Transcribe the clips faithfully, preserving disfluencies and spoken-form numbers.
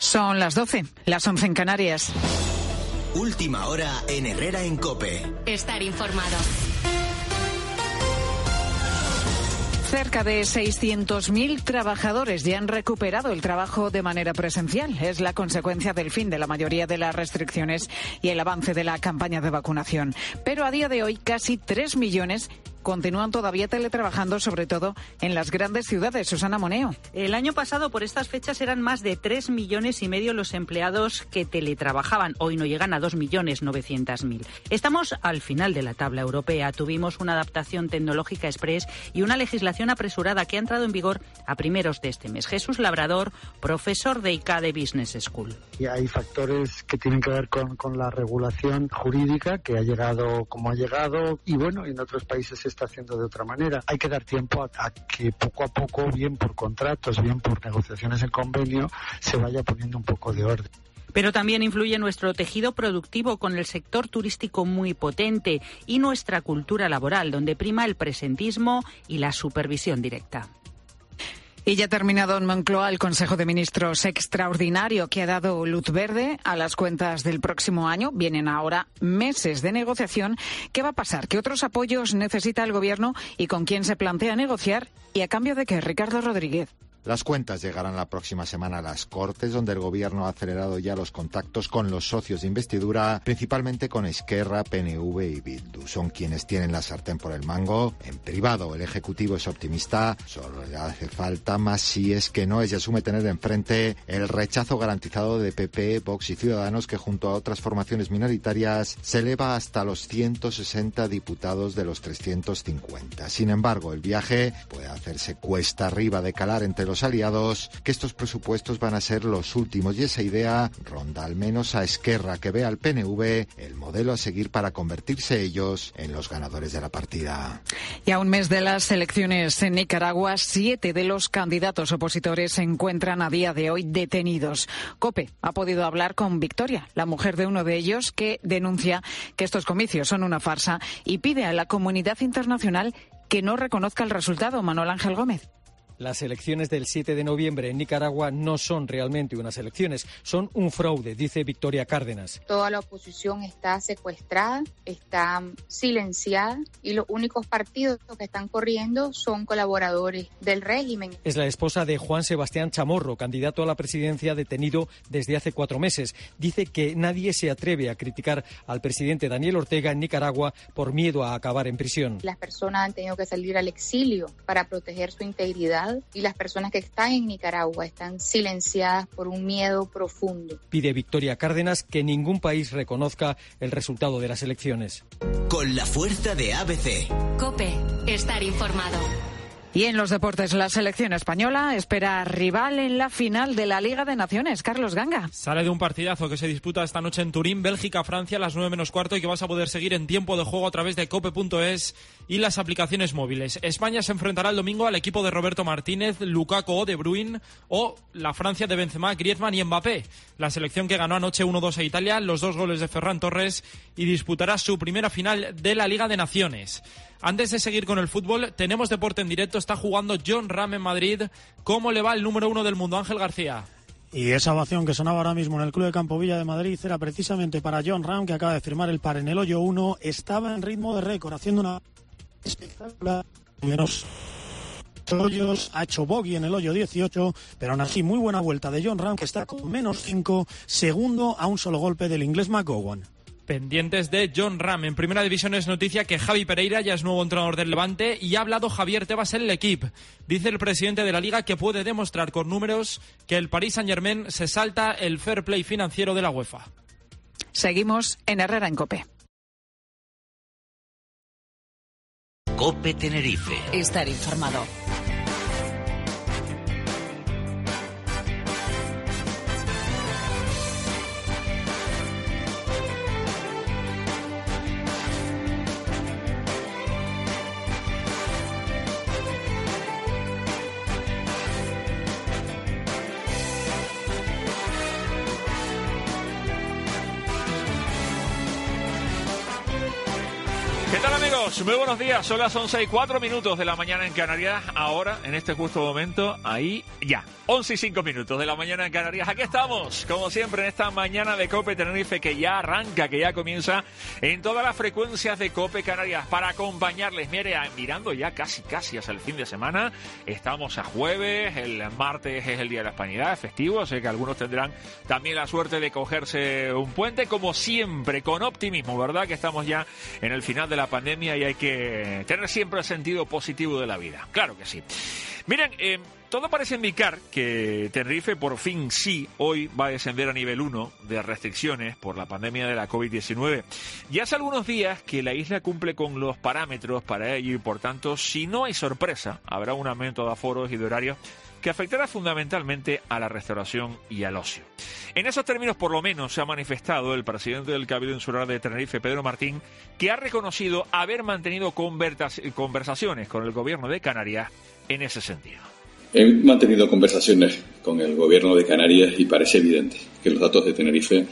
Son las doce, las once en Canarias. Última hora en Herrera en COPE. Estar informado. Cerca de seiscientos mil trabajadores ya han recuperado el trabajo de manera presencial. Es la consecuencia del fin de la mayoría de las restricciones y el avance de la campaña de vacunación. Pero a día de hoy casi tres millones continúan todavía teletrabajando, sobre todo en las grandes ciudades. Susana Moneo. El año pasado, por estas fechas, eran más de tres millones y medio los empleados que teletrabajaban. Hoy no llegan a dos millones novecientos mil. Estamos al final de la tabla europea. Tuvimos una adaptación tecnológica express y una legislación apresurada que ha entrado en vigor a primeros de este mes. Jesús Labrador, profesor de I C A D Business School. Y hay factores que tienen que ver con, con la regulación jurídica que ha llegado como ha llegado y bueno, en otros países se está haciendo de otra manera. Hay que dar tiempo a, a que poco a poco, bien por contratos, bien por negociaciones en convenio, se vaya poniendo un poco de orden. Pero también influye nuestro tejido productivo con el sector turístico muy potente y nuestra cultura laboral, donde prima el presentismo y la supervisión directa. Y ya ha terminado en Moncloa el Consejo de Ministros extraordinario que ha dado luz verde a las cuentas del próximo año. Vienen ahora meses de negociación. ¿Qué va a pasar? ¿Qué otros apoyos necesita el Gobierno y con quién se plantea negociar? ¿Y a cambio de qué? Ricardo Rodríguez. Las cuentas llegarán la próxima semana a las Cortes, donde el Gobierno ha acelerado ya los contactos con los socios de investidura, principalmente con Esquerra, P N V y Bildu. Son quienes tienen la sartén por el mango. En privado, el Ejecutivo es optimista. Solo le hace falta más si es que no es y asume tener enfrente el rechazo garantizado de P P, Vox y Ciudadanos, que junto a otras formaciones minoritarias se eleva hasta los ciento sesenta diputados de los trescientos cincuenta. Sin embargo, el viaje puede hacerse cuesta arriba de calar entre los los aliados, que estos presupuestos van a ser los últimos y esa idea ronda al menos a Esquerra, que ve al P N V el modelo a seguir para convertirse ellos en los ganadores de la partida. Y a un mes de las elecciones en Nicaragua, siete de los candidatos opositores se encuentran a día de hoy detenidos. COPE ha podido hablar con Victoria, la mujer de uno de ellos, que denuncia que estos comicios son una farsa y pide a la comunidad internacional que no reconozca el resultado. Manuel Ángel Gómez. Las elecciones del siete de noviembre en Nicaragua no son realmente unas elecciones, son un fraude, dice Victoria Cárdenas. Toda la oposición está secuestrada, está silenciada y los únicos partidos que están corriendo son colaboradores del régimen. Es la esposa de Juan Sebastián Chamorro, candidato a la presidencia detenido desde hace cuatro meses. Dice que nadie se atreve a criticar al presidente Daniel Ortega en Nicaragua por miedo a acabar en prisión. Las personas han tenido que salir al exilio para proteger su integridad. Y las personas que están en Nicaragua están silenciadas por un miedo profundo. Pide Victoria Cárdenas que ningún país reconozca el resultado de las elecciones. Con la fuerza de A B C. COPE, estar informado. Y en los deportes, la selección española espera rival en la final de la Liga de Naciones. Carlos Ganga. Sale de un partidazo que se disputa esta noche en Turín, Bélgica-Francia, a las nueve menos cuarto, y que vas a poder seguir en tiempo de juego a través de cope punto es y las aplicaciones móviles. España se enfrentará el domingo al equipo de Roberto Martínez, Lukaku o De Bruyne, o la Francia de Benzema, Griezmann y Mbappé. La selección que ganó anoche uno dos a Italia, los dos goles de Ferran Torres, y disputará su primera final de la Liga de Naciones. Antes de seguir con el fútbol, tenemos deporte en directo. Está jugando Jon Rahm en Madrid. ¿Cómo le va el número uno del mundo, Ángel García? Y esa ovación que sonaba ahora mismo en el Club de Campo Villa de Madrid era precisamente para Jon Rahm, que acaba de firmar el par en el hoyo uno. Estaba en ritmo de récord, haciendo una espectacular. Menos hoyos, ha hecho bogey en el hoyo dieciocho, pero aún así muy buena vuelta de Jon Rahm, que está con menos cinco, segundo a un solo golpe del inglés McGowan. Pendientes de Jon Rahm. En Primera División es noticia que Javi Pereira ya es nuevo entrenador del Levante y ha hablado Javier Tebas en el equipo. Dice el presidente de la Liga que puede demostrar con números que el Paris Saint-Germain se salta el fair play financiero de la UEFA. Seguimos en Herrera en COPE. COPE Tenerife. Estar informado. Compañeros, muy buenos días. Son las once y cuatro minutos de la mañana en Canarias. Ahora, en este justo momento, ahí ya. once y cinco minutos de la mañana en Canarias. Aquí estamos, como siempre, en esta mañana de COPE Tenerife que ya arranca, que ya comienza en todas las frecuencias de COPE Canarias para acompañarles. Mire, mirando ya casi, casi hacia el fin de semana. Estamos a jueves, el martes es el Día de la Hispanidad, festivo. Sé que algunos tendrán también la suerte de cogerse un puente, como siempre, con optimismo, ¿verdad? Que estamos ya en el final de la pandemia y hay que tener siempre el sentido positivo de la vida. Claro que sí. Miren, eh, todo parece indicar que Tenerife por fin sí hoy va a descender a nivel uno de restricciones por la pandemia de la COVID diecinueve. Ya hace algunos días que la isla cumple con los parámetros para ello y por tanto, si no hay sorpresa, habrá un aumento de aforos y de horarios que afectará fundamentalmente a la restauración y al ocio. En esos términos, por lo menos, se ha manifestado el presidente del Cabildo Insular de Tenerife, Pedro Martín, que ha reconocido haber mantenido conversaciones con el gobierno de Canarias en ese sentido. He mantenido conversaciones con el gobierno de Canarias y parece evidente que los datos de Tenerife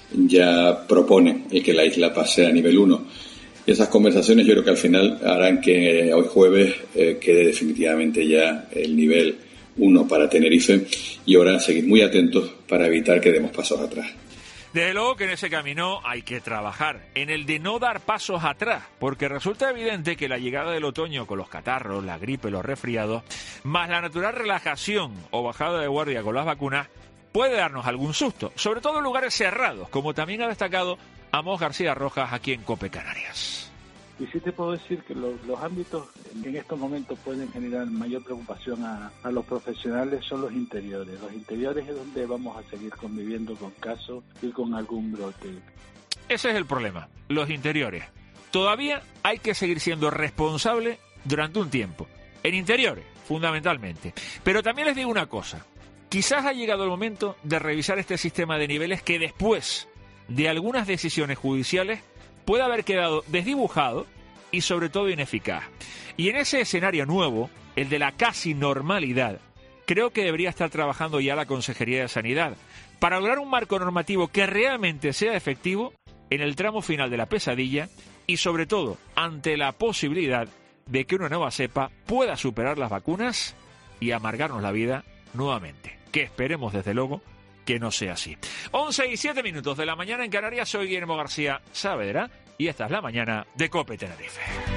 ya proponen el que la isla pase a nivel uno. Y esas conversaciones yo creo que al final harán que hoy jueves eh, quede definitivamente ya el nivel uno para Tenerife y ahora seguir muy atentos para evitar que demos pasos atrás. Desde luego que en ese camino hay que trabajar, en el de no dar pasos atrás, porque resulta evidente que la llegada del otoño con los catarros, la gripe, los resfriados, más la natural relajación o bajada de guardia con las vacunas, puede darnos algún susto, sobre todo en lugares cerrados, como también ha destacado Amos García Rojas aquí en COPE Canarias. Y sí te puedo decir que los, los ámbitos que en estos momentos pueden generar mayor preocupación a, a los profesionales son los interiores. Los interiores es donde vamos a seguir conviviendo con casos y con algún brote. Ese es el problema, los interiores. Todavía hay que seguir siendo responsable durante un tiempo. En interiores, fundamentalmente. Pero también les digo una cosa. Quizás ha llegado el momento de revisar este sistema de niveles que después de algunas decisiones judiciales puede haber quedado desdibujado y sobre todo ineficaz. Y en ese escenario nuevo, el de la casi normalidad, creo que debería estar trabajando ya la Consejería de Sanidad para lograr un marco normativo que realmente sea efectivo en el tramo final de la pesadilla y sobre todo ante la posibilidad de que una nueva cepa pueda superar las vacunas y amargarnos la vida nuevamente. Que esperemos desde luego que no sea así. once y siete minutos de la mañana en Canarias. Soy Guillermo García Saavedra y esta es la mañana de COPE Tenerife.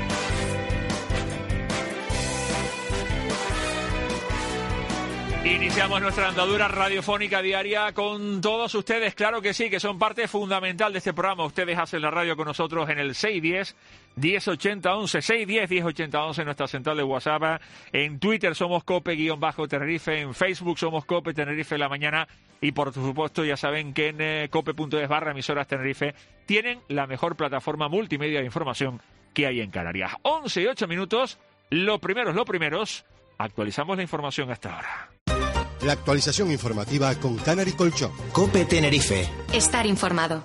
Iniciamos nuestra andadura radiofónica diaria con todos ustedes, claro que sí, que son parte fundamental de este programa. Ustedes hacen la radio con nosotros en el seis uno cero, diez ochenta once, seis uno cero, diez ochenta once, nuestra central de WhatsApp. En Twitter somos Cope-Tenerife, en Facebook somos Cope Tenerife la mañana y por supuesto ya saben que en eh, cope.es barra emisoras Tenerife tienen la mejor plataforma multimedia de información que hay en Canarias. once y ocho minutos, lo primero es lo primeros, actualizamos la información hasta ahora. La actualización informativa con Canary Colchón. COPE Tenerife. Estar informado.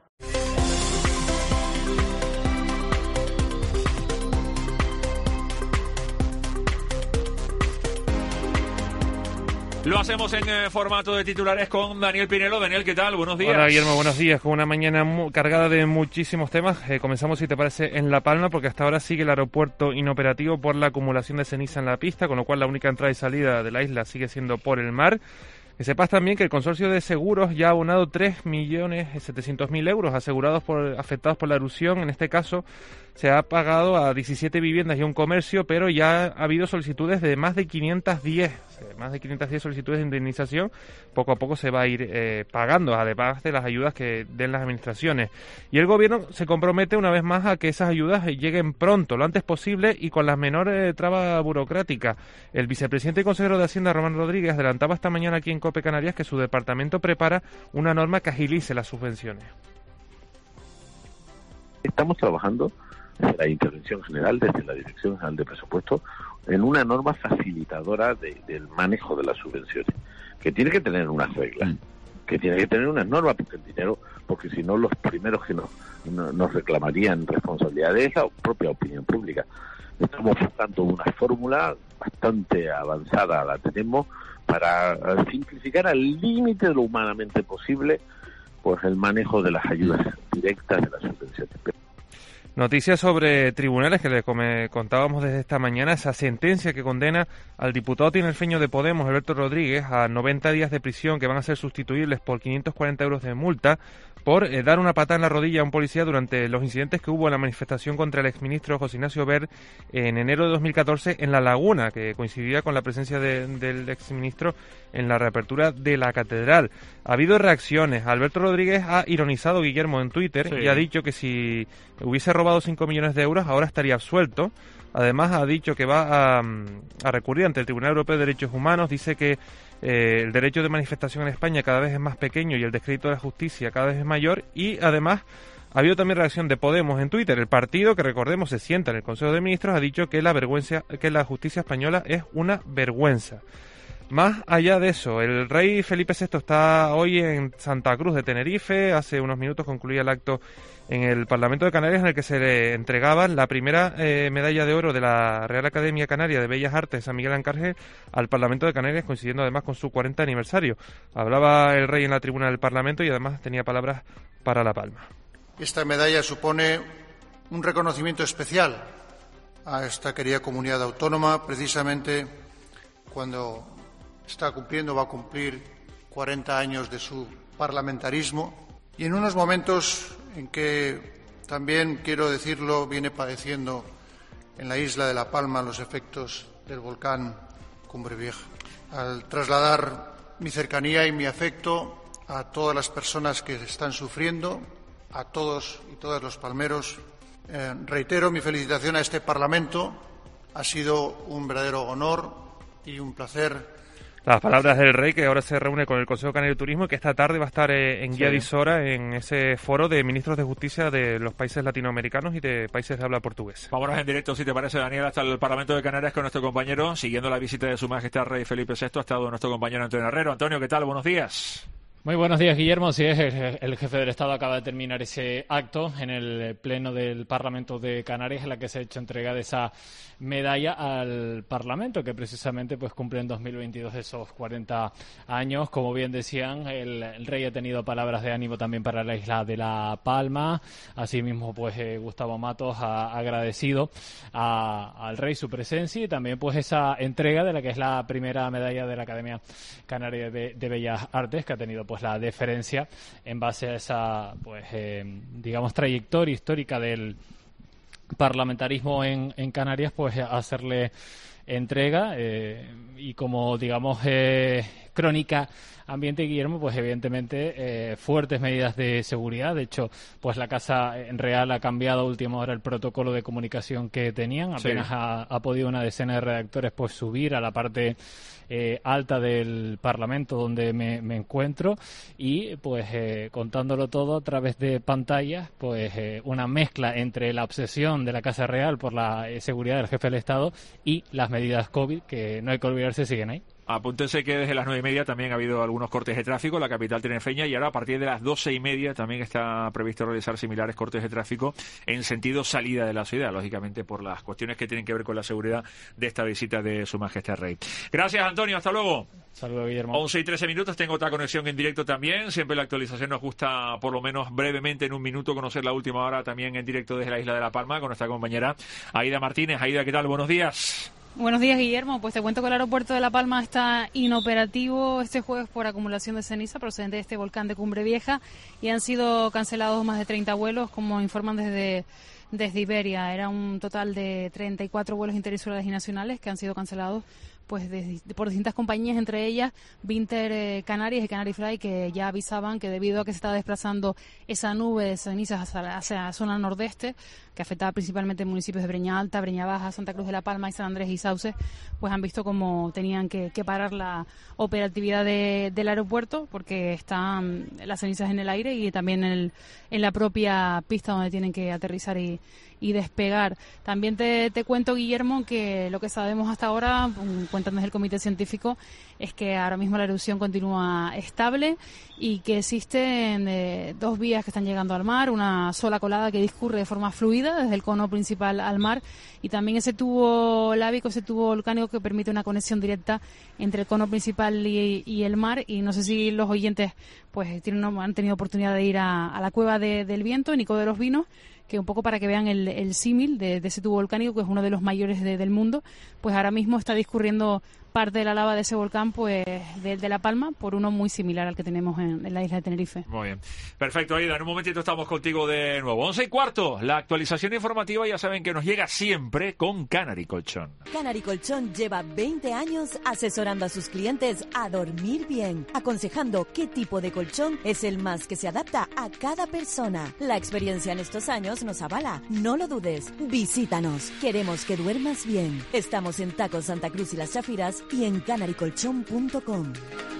Lo hacemos en eh, formato de titulares con Daniel Pinelo. Daniel, ¿qué tal? Buenos días. Hola, Guillermo, buenos días. Con una mañana muy cargada de muchísimos temas. Eh, comenzamos, si te parece, en La Palma, porque hasta ahora sigue el aeropuerto inoperativo por la acumulación de ceniza en la pista, con lo cual la única entrada y salida de la isla sigue siendo por el mar. Que sepas también que el consorcio de seguros ya ha abonado tres millones setecientos mil euros asegurados por afectados por la erupción. En este caso se ha pagado a diecisiete viviendas y un comercio, pero ya ha habido solicitudes de más de quinientas diez, más de quinientas diez solicitudes de indemnización. Poco a poco se va a ir eh, pagando, además de las ayudas que den las administraciones. Y el gobierno se compromete una vez más a que esas ayudas lleguen pronto, lo antes posible y con las menores trabas burocráticas. El vicepresidente y consejero de Hacienda, Román Rodríguez, adelantaba esta mañana aquí en COPE Canarias que su departamento prepara una norma que agilice las subvenciones. Estamos trabajando desde la Intervención General, desde la Dirección General de Presupuesto, en una norma facilitadora de, del manejo de las subvenciones, que tiene que tener unas reglas, que tiene que tener unas normas, porque el dinero, porque si no los primeros que nos, no, nos reclamarían responsabilidades es la propia opinión pública. Estamos buscando una fórmula bastante avanzada, la tenemos, para simplificar al límite de lo humanamente posible pues el manejo de las ayudas directas de las subvenciones. Noticias sobre tribunales que les contábamos desde esta mañana, esa sentencia que condena al diputado tinerfeño de Podemos, Alberto Rodríguez, a noventa días de prisión que van a ser sustituibles por quinientos cuarenta euros de multa por eh, dar una patada en la rodilla a un policía durante los incidentes que hubo en la manifestación contra el exministro José Ignacio Wert en enero de dos mil catorce en La Laguna, que coincidía con la presencia de, del exministro en la reapertura de la catedral. Ha habido reacciones. Alberto Rodríguez ha ironizado, Guillermo, en Twitter, sí, y ha dicho que si hubiese robado cinco millones de euros ahora estaría absuelto. Además ha dicho que va a, a recurrir ante el Tribunal Europeo de Derechos Humanos. Dice que eh, el derecho de manifestación en España cada vez es más pequeño y el descrédito de la justicia cada vez es mayor. Y además ha habido también reacción de Podemos en Twitter. El partido, que recordemos se sienta en el Consejo de Ministros, ha dicho que la vergüenza, que la justicia española es una vergüenza. Más allá de eso, el rey Felipe sexto está hoy en Santa Cruz de Tenerife. Hace unos minutos concluía el acto en el Parlamento de Canarias, en el que se le entregaba la primera eh, medalla de oro de la Real Academia Canaria de Bellas Artes San Miguel Arcángel al Parlamento de Canarias, coincidiendo además con su cuarenta aniversario. Hablaba el rey en la tribuna del Parlamento y además tenía palabras para La Palma. Esta medalla supone un reconocimiento especial a esta querida comunidad autónoma, precisamente cuando está cumpliendo, va a cumplir cuarenta años de su parlamentarismo, y en unos momentos en que también, quiero decirlo, viene padeciendo en la isla de La Palma los efectos del volcán Cumbre Vieja. Al trasladar mi cercanía y mi afecto a todas las personas que están sufriendo, a todos y todas los palmeros, eh, reitero mi felicitación a este Parlamento. Ha sido un verdadero honor y un placer. Las palabras del rey, que ahora se reúne con el Consejo Canario de Turismo y que esta tarde va a estar eh, en Guía de Isora, en ese foro de ministros de justicia de los países latinoamericanos y de países de habla portugués. Vámonos en directo, si te parece, Daniel, hasta el Parlamento de Canarias con nuestro compañero, siguiendo la visita de Su Majestad Rey Felipe sexto. Ha estado nuestro compañero Antonio Herrero. Antonio, ¿qué tal? Buenos días. Muy buenos días, Guillermo. Sí, es el jefe del Estado acaba de terminar ese acto en el Pleno del Parlamento de Canarias, en la que se ha hecho entrega de esa medalla al Parlamento, que precisamente pues cumple en dos mil veintidós esos cuarenta años. Como bien decían, el, el rey ha tenido palabras de ánimo también para la isla de La Palma. Asimismo, pues eh, Gustavo Matos ha agradecido a, al rey su presencia y también pues esa entrega de la que es la primera medalla de la Academia Canaria de, de Bellas Artes, que ha tenido pues la deferencia en base a esa pues eh, digamos trayectoria histórica del parlamentarismo en, en Canarias, pues hacerle entrega eh, y como digamos eh, crónica ambiente, Guillermo, pues evidentemente eh, fuertes medidas de seguridad. De hecho, pues la Casa Real ha cambiado a última hora el protocolo de comunicación que tenían. Apenas sí. ha, ha podido una decena de redactores pues subir a la parte eh, alta del Parlamento donde me, me encuentro y pues eh, contándolo todo a través de pantallas, pues eh, una mezcla entre la obsesión de la Casa Real por la eh, seguridad del jefe del Estado y las medidas COVID, que no hay que olvidarse, siguen ahí. Apúntense que desde las nueve y media también ha habido algunos cortes de tráfico en la capital tinerfeña y ahora a partir de las doce y media también está previsto realizar similares cortes de tráfico en sentido salida de la ciudad, lógicamente por las cuestiones que tienen que ver con la seguridad de esta visita de Su Majestad Rey. Gracias, Antonio, hasta luego. Saludos, Guillermo. once y trece minutos, tengo otra conexión en directo también. Siempre la actualización nos gusta, por lo menos brevemente, en un minuto, conocer la última hora también en directo desde la isla de La Palma con nuestra compañera Aida Martínez. Aida, ¿qué tal? Buenos días. Buenos días, Guillermo. Pues te cuento que el aeropuerto de La Palma está inoperativo este jueves por acumulación de ceniza procedente de este volcán de Cumbre Vieja y han sido cancelados más de treinta vuelos, como informan desde, desde Iberia. Era un total de treinta y cuatro vuelos interinsulares y nacionales que han sido cancelados pues de, de, por distintas compañías, entre ellas Vinter eh, Canarias y Canary Fly, que ya avisaban que debido a que se está desplazando esa nube de cenizas hacia, hacia la zona nordeste, que afectaba principalmente municipios de Breña Alta, Breña Baja, Santa Cruz de la Palma y San Andrés y Sauce, pues han visto cómo tenían que, que parar la operatividad de, del aeropuerto, porque están las cenizas en el aire y también en, el, en la propia pista donde tienen que aterrizar y, y despegar. También te, te cuento, Guillermo, que lo que sabemos hasta ahora, cuentan desde el comité científico, es que ahora mismo la erupción continúa estable y que existen eh, dos vías que están llegando al mar, una sola colada que discurre de forma fluida desde el cono principal al mar y también ese tubo lábico, ese tubo volcánico que permite una conexión directa entre el cono principal y, y el mar. Y no sé si los oyentes pues tienen, han tenido oportunidad de ir a, a la cueva de, del viento, en Ico de los Vinos, que un poco para que vean el, el símil de, de ese tubo volcánico, que es uno de los mayores de, del mundo, pues ahora mismo está discurriendo parte de la lava de ese volcán, pues de, de La Palma, por uno muy similar al que tenemos en, en la isla de Tenerife. Muy bien. Perfecto, Aida. En un momentito estamos contigo de nuevo. once y cuarto. La actualización informativa ya saben que nos llega siempre con Canary Colchón. Canary Colchón lleva veinte años asesorando a sus clientes a dormir bien, aconsejando qué tipo de colchón es el más que se adapta a cada persona. La experiencia en estos años nos avala. No lo dudes. Visítanos. Queremos que duermas bien. Estamos en Tacos Santa Cruz y Las Chafiras y en canary colchón punto com.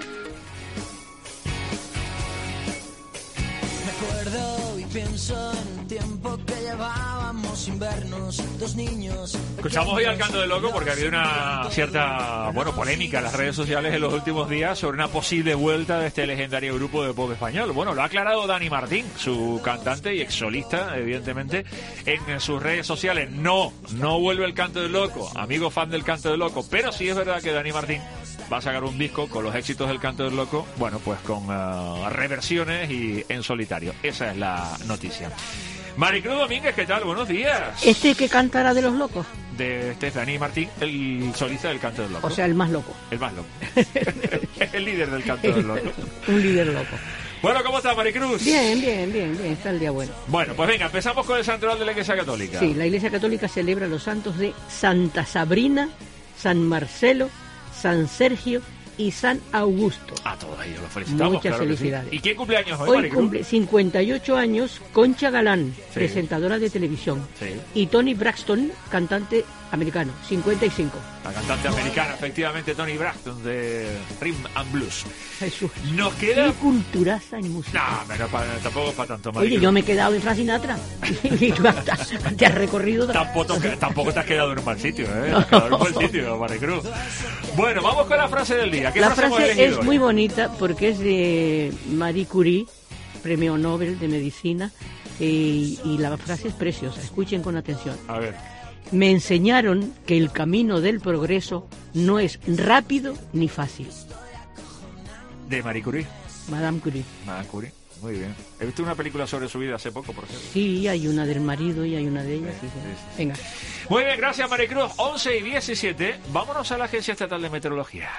Recuerdo y pienso en el tiempo que llevábamos sin vernos, dos niños. Escuchamos hoy al Canto del Loco porque ha habido una cierta, bueno, polémica en las redes sociales en los últimos días sobre una posible vuelta de este legendario grupo de pop español. Bueno, lo ha aclarado Dani Martín, su cantante y exsolista, evidentemente, en sus redes sociales. No, no vuelve el Canto del Loco, amigo fan del Canto del Loco, pero sí es verdad que Dani Martín va a sacar un disco con los éxitos del Canto del Loco, bueno, pues con uh, reversiones y en solitario. Esa es la noticia. Maricruz Domínguez, ¿qué tal? Buenos días. ¿Este que cantará de los locos? De este es Dani Martín, el solista del Canto del Loco. O sea, el más loco. El más loco. El líder del Canto del Loco. Un líder loco. Bueno, ¿cómo estás, Maricruz? Bien, bien, bien, bien, está el día bueno. Bueno, pues venga, empezamos con el santoral de la Iglesia Católica. Sí, la Iglesia Católica celebra los santos de Santa Sabrina, San Marcelo, San Sergio y San Augusto. A todos ellos los felicitamos. Muchas claro felicidades. Sí. ¿Y quién cumple años hoy, Hoy Maricruz? cumple cincuenta y ocho años Concha Galán, Sí. presentadora de televisión. Sí. Y Tony Braxton, cantante americano, cincuenta y cinco. La cantante americana, efectivamente, Tony Braxton, de Rhythm and Blues. Jesús. Nos queda... Qué culturaza en música. No, pero pa- tampoco para tanto, Maricruz. Oye, yo me he quedado en Frank Sinatra. Y tú hasta, te has recorrido... Tampoco, tampoco te has quedado en un mal sitio, ¿eh? Has quedado en un buen sitio, Maricruz. Bueno, vamos con la frase del día. ¿Qué La frase hemos frase elegido es hoy? muy bonita porque es de Marie Curie, premio Nobel de Medicina, y, y la frase es preciosa. Escuchen con atención. A ver. Me enseñaron que el camino del progreso no es rápido ni fácil. De Marie Curie. Madame Curie. Madame Curie. Muy bien. He visto una película sobre su vida hace poco, por ejemplo. Sí, hay una del marido y hay una de ellas. Sí, sí. Sí, sí. Venga. Muy bien, gracias, Maricruz. once y diecisiete. Vámonos a la Agencia Estatal de Meteorología.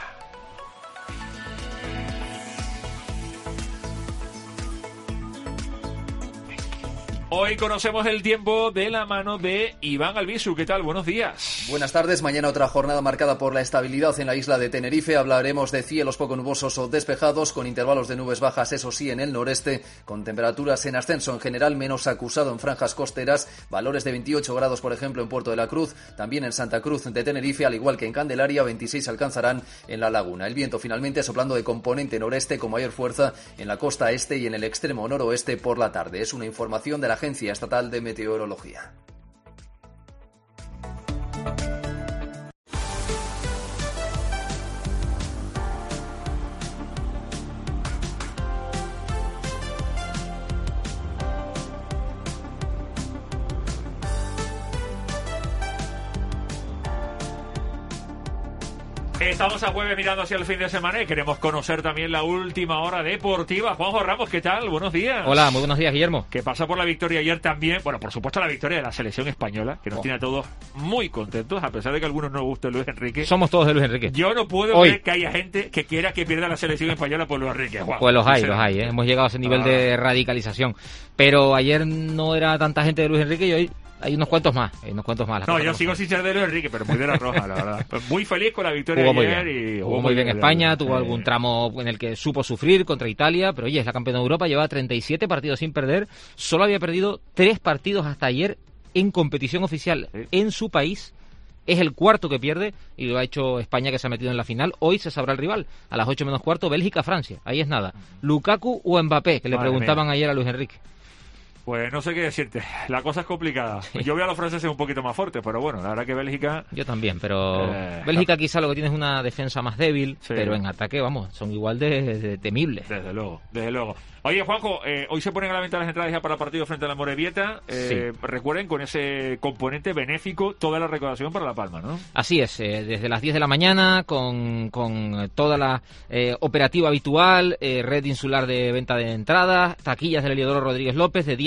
Hoy conocemos el tiempo de la mano de Iván Albizu. ¿Qué tal? Buenos días. Buenas tardes. Mañana otra jornada marcada por la estabilidad en la isla de Tenerife. Hablaremos de cielos poco nubosos o despejados, con intervalos de nubes bajas, eso sí, en el noreste, con temperaturas en ascenso en general, menos acusado en franjas costeras, valores de veintiocho grados, por ejemplo, en Puerto de la Cruz, también en Santa Cruz de Tenerife, al igual que en Candelaria, veintiséis alcanzarán en La Laguna. El viento finalmente soplando de componente noreste con mayor fuerza en la costa este y en el extremo noroeste por la tarde. Es una información de la Agencia Estatal de Meteorología. Estamos a jueves mirando hacia el fin de semana y queremos conocer también la última hora deportiva. Juanjo Ramos, ¿qué tal? Buenos días. Hola, muy buenos días, Guillermo. ¿Qué pasa por la victoria ayer también? Bueno, por supuesto la victoria de la selección española, que nos Oh. tiene a todos muy contentos, a pesar de que a algunos no guste Luis Enrique. Somos todos de Luis Enrique. Yo no puedo Hoy. ver que haya gente que quiera que pierda la selección española por Luis Enrique, Juan. Pues los hay, los Sinceramente. hay, ¿eh? Hemos llegado a ese nivel Ah. de radicalización. Pero ayer no era tanta gente de Luis Enrique y hoy hay unos cuantos más, hay unos cuantos más. las No, cosas yo como sigo son. sin ser de Luis Enrique, pero muy de la roja, la verdad. Pues muy feliz con la victoria Jugó muy ayer bien, y jugó muy bien España, tuvo Eh, algún tramo en el que supo sufrir contra Italia, pero oye, es la campeona de Europa, lleva treinta y siete partidos sin perder, solo había perdido tres partidos hasta ayer en competición oficial en su país. Es el cuarto que pierde y lo ha hecho España, que se ha metido en la final. Hoy se sabrá el rival. A las ocho menos cuarto, Bélgica-Francia. Ahí es nada. Lukaku o Mbappé, que le Madre preguntaban mía. ayer a Luis Enrique. Pues no sé qué decirte, la cosa es complicada. Yo veo a los franceses un poquito más fuertes, pero bueno, la verdad que Bélgica... Yo también, pero Eh, Bélgica quizá lo que tiene es una defensa más débil, Sí. pero en ataque, vamos, son igual de, de temibles. Desde luego, desde luego. Oye, Juanjo, eh, hoy se ponen a la venta las entradas ya para el partido frente a la Morevieta. Eh, Recuerden, con ese componente benéfico, toda la recaudación para La Palma, ¿no? Así es, eh, desde las diez de la mañana, con, con toda la eh, operativa habitual, eh, red insular de venta de entradas, taquillas del Heliodoro Rodríguez López, de día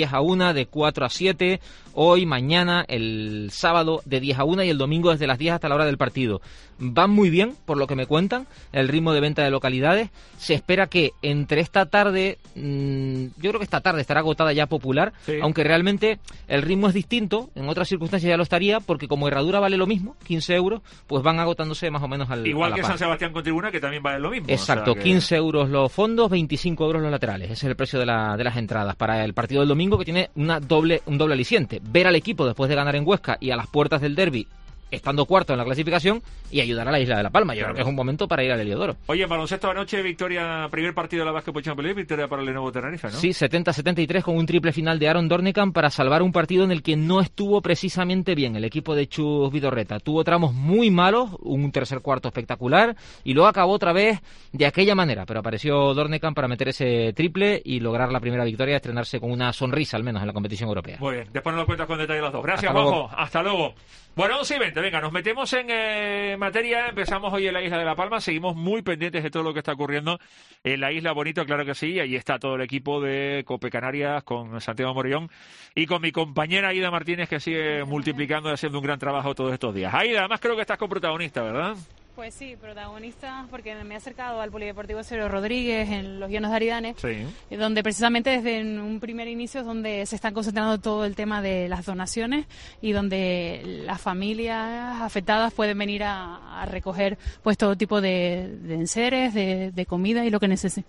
diez a una, de cuatro a siete, hoy, mañana, el sábado de diez a una y el domingo desde las diez hasta la hora del partido. Van muy bien, por lo que me cuentan, el ritmo de venta de localidades. Se espera que entre esta tarde, mmm, yo creo que esta tarde estará agotada ya Popular, sí. Aunque realmente el ritmo es distinto, en otras circunstancias ya lo estaría, porque como Herradura vale lo mismo, quince euros, pues van agotándose más o menos al Igual a la que par. San Sebastián con Tribuna, que también vale lo mismo. Exacto, o sea que... quince euros los fondos, veinticinco euros los laterales. Ese es el precio de, la, de las entradas para el partido del domingo, que tiene una doble, un doble aliciente. Ver al equipo después de ganar en Huesca y a las puertas del derbi, estando cuarto en la clasificación, y ayudar a la Isla de La Palma. Yo claro. creo que es un momento para ir al Heliodoro. Oye, en baloncesto anoche, victoria, primer partido de la Basketball Champions League, victoria para el Lenovo Tenerife, ¿no? Sí, setenta a setenta y tres con un triple final de Aaron Dornekamp para salvar un partido en el que no estuvo precisamente bien el equipo de Chus Vidorreta. Tuvo tramos muy malos, un tercer cuarto espectacular, y luego acabó otra vez de aquella manera, pero apareció Dornekamp para meter ese triple y lograr la primera victoria, estrenarse con una sonrisa al menos en la competición europea. Muy bien, después nos lo cuentas con detalle los dos. Gracias, Juanjo. Hasta luego. Bueno, once y veinte, venga, nos metemos en eh, materia. Empezamos hoy en la isla de La Palma, seguimos muy pendientes de todo lo que está ocurriendo en la isla bonita, claro que sí. Ahí está todo el equipo de Cope Canarias con Santiago Morillón y con mi compañera Aida Martínez, que sigue multiplicando y haciendo un gran trabajo todos estos días. Aida, además creo que estás con protagonista, ¿verdad? Pues sí, protagonista, porque me he acercado al Polideportivo Cero Rodríguez en los Llanos de Aridane, sí. Donde precisamente desde un primer inicio es donde se están concentrando todo el tema de las donaciones y donde las familias afectadas pueden venir a, a recoger pues todo tipo de, de enseres, de, de comida y lo que necesiten.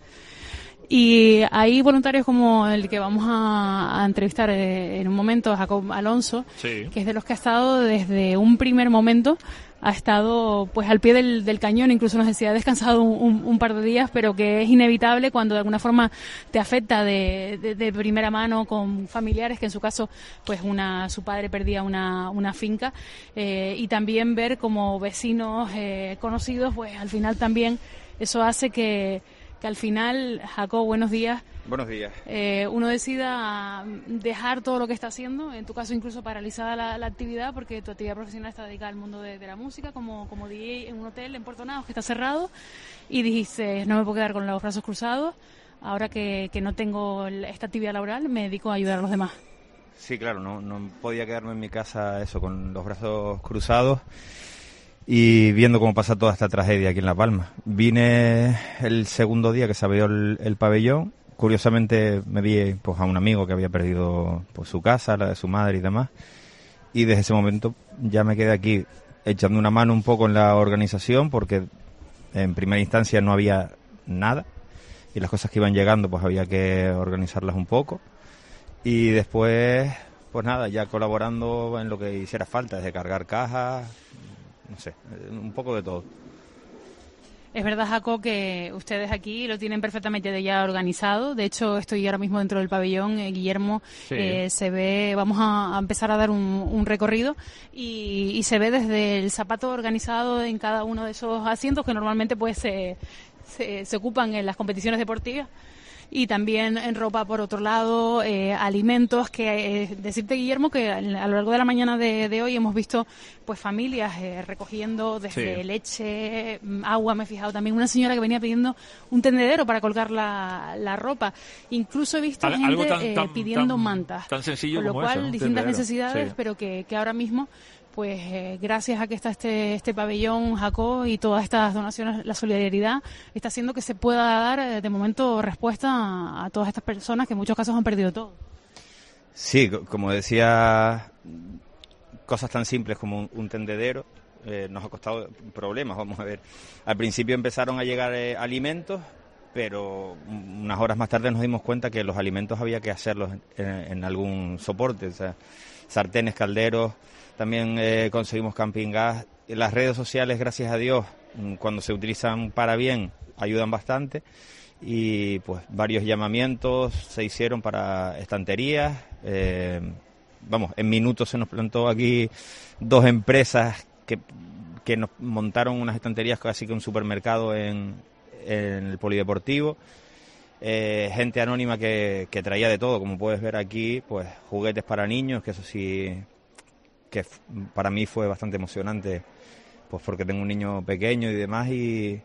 Y hay voluntarios como el que vamos a, a entrevistar en un momento, Jacob Alonso, sí. Que es de los que ha estado desde un primer momento, ha estado pues al pie del, del cañón, incluso nos decía, ha descansado un, un, un par de días, pero que es inevitable cuando de alguna forma te afecta de, de, de primera mano con familiares, que en su caso pues una su padre perdía una, una finca, eh, y también ver como vecinos eh, conocidos, pues al final también eso hace que que al final, Jacob, buenos días. Buenos días. Eh, uno decida dejar todo lo que está haciendo, en tu caso incluso paralizada la, la actividad, porque tu actividad profesional está dedicada al mundo de, de la música, como, como D J en un hotel en Puerto Naos que está cerrado, y dijiste, no me puedo quedar con los brazos cruzados, ahora que, que no tengo esta actividad laboral, me dedico a ayudar a los demás. Sí, claro, no, no podía quedarme en mi casa eso, con los brazos cruzados y viendo cómo pasa toda esta tragedia aquí en La Palma. Vine el segundo día que se abrió el, el pabellón. Curiosamente me vi pues, a un amigo que había perdido pues, su casa, la de su madre y demás. Y desde ese momento ya me quedé aquí echando una mano un poco en la organización, porque en primera instancia no había nada y las cosas que iban llegando pues había que organizarlas un poco. Y después, pues nada, ya colaborando en lo que hiciera falta, desde cargar cajas, no sé, un poco de todo. Es verdad, Jaco, que ustedes aquí lo tienen perfectamente ya organizado. De hecho, estoy ahora mismo dentro del pabellón. Eh, Guillermo, sí. eh, se ve, vamos a, a empezar a dar un, un recorrido y, y se ve desde el zapato organizado en cada uno de esos asientos que normalmente pues se, se, se ocupan en las competiciones deportivas. Y también en ropa por otro lado, eh, alimentos, que eh, decirte, Guillermo, que a lo largo de la mañana de, de hoy hemos visto pues familias eh, recogiendo desde sí. leche, agua, me he fijado también una señora que venía pidiendo un tendedero para colgar la, la ropa. Incluso he visto Al, gente tan, eh, tan, pidiendo tan, mantas. Tan sencillo con lo como cual, eso, distintas tendedero. necesidades, Sí. pero que, que ahora mismo... Pues eh, gracias a que está este este pabellón, Jacob, y todas estas donaciones, la solidaridad está haciendo que se pueda dar eh, de momento respuesta a, a todas estas personas que en muchos casos han perdido todo. Sí, como decía, cosas tan simples como un, un tendedero eh, nos ha costado problemas, vamos a ver. Al principio empezaron a llegar eh, alimentos, pero unas horas más tarde nos dimos cuenta que los alimentos había que hacerlos en, en algún soporte, o sea, sartenes, calderos. También eh, conseguimos camping gas. Las redes sociales, gracias a Dios, cuando se utilizan para bien, ayudan bastante. Y pues varios llamamientos se hicieron para estanterías. Eh, vamos, en minutos se nos plantó aquí dos empresas que, que nos montaron unas estanterías casi que un supermercado en, en el polideportivo. Eh, gente anónima que, que traía de todo, como puedes ver aquí, pues juguetes para niños, que eso sí... que para mí fue bastante emocionante, pues porque tengo un niño pequeño y demás, y,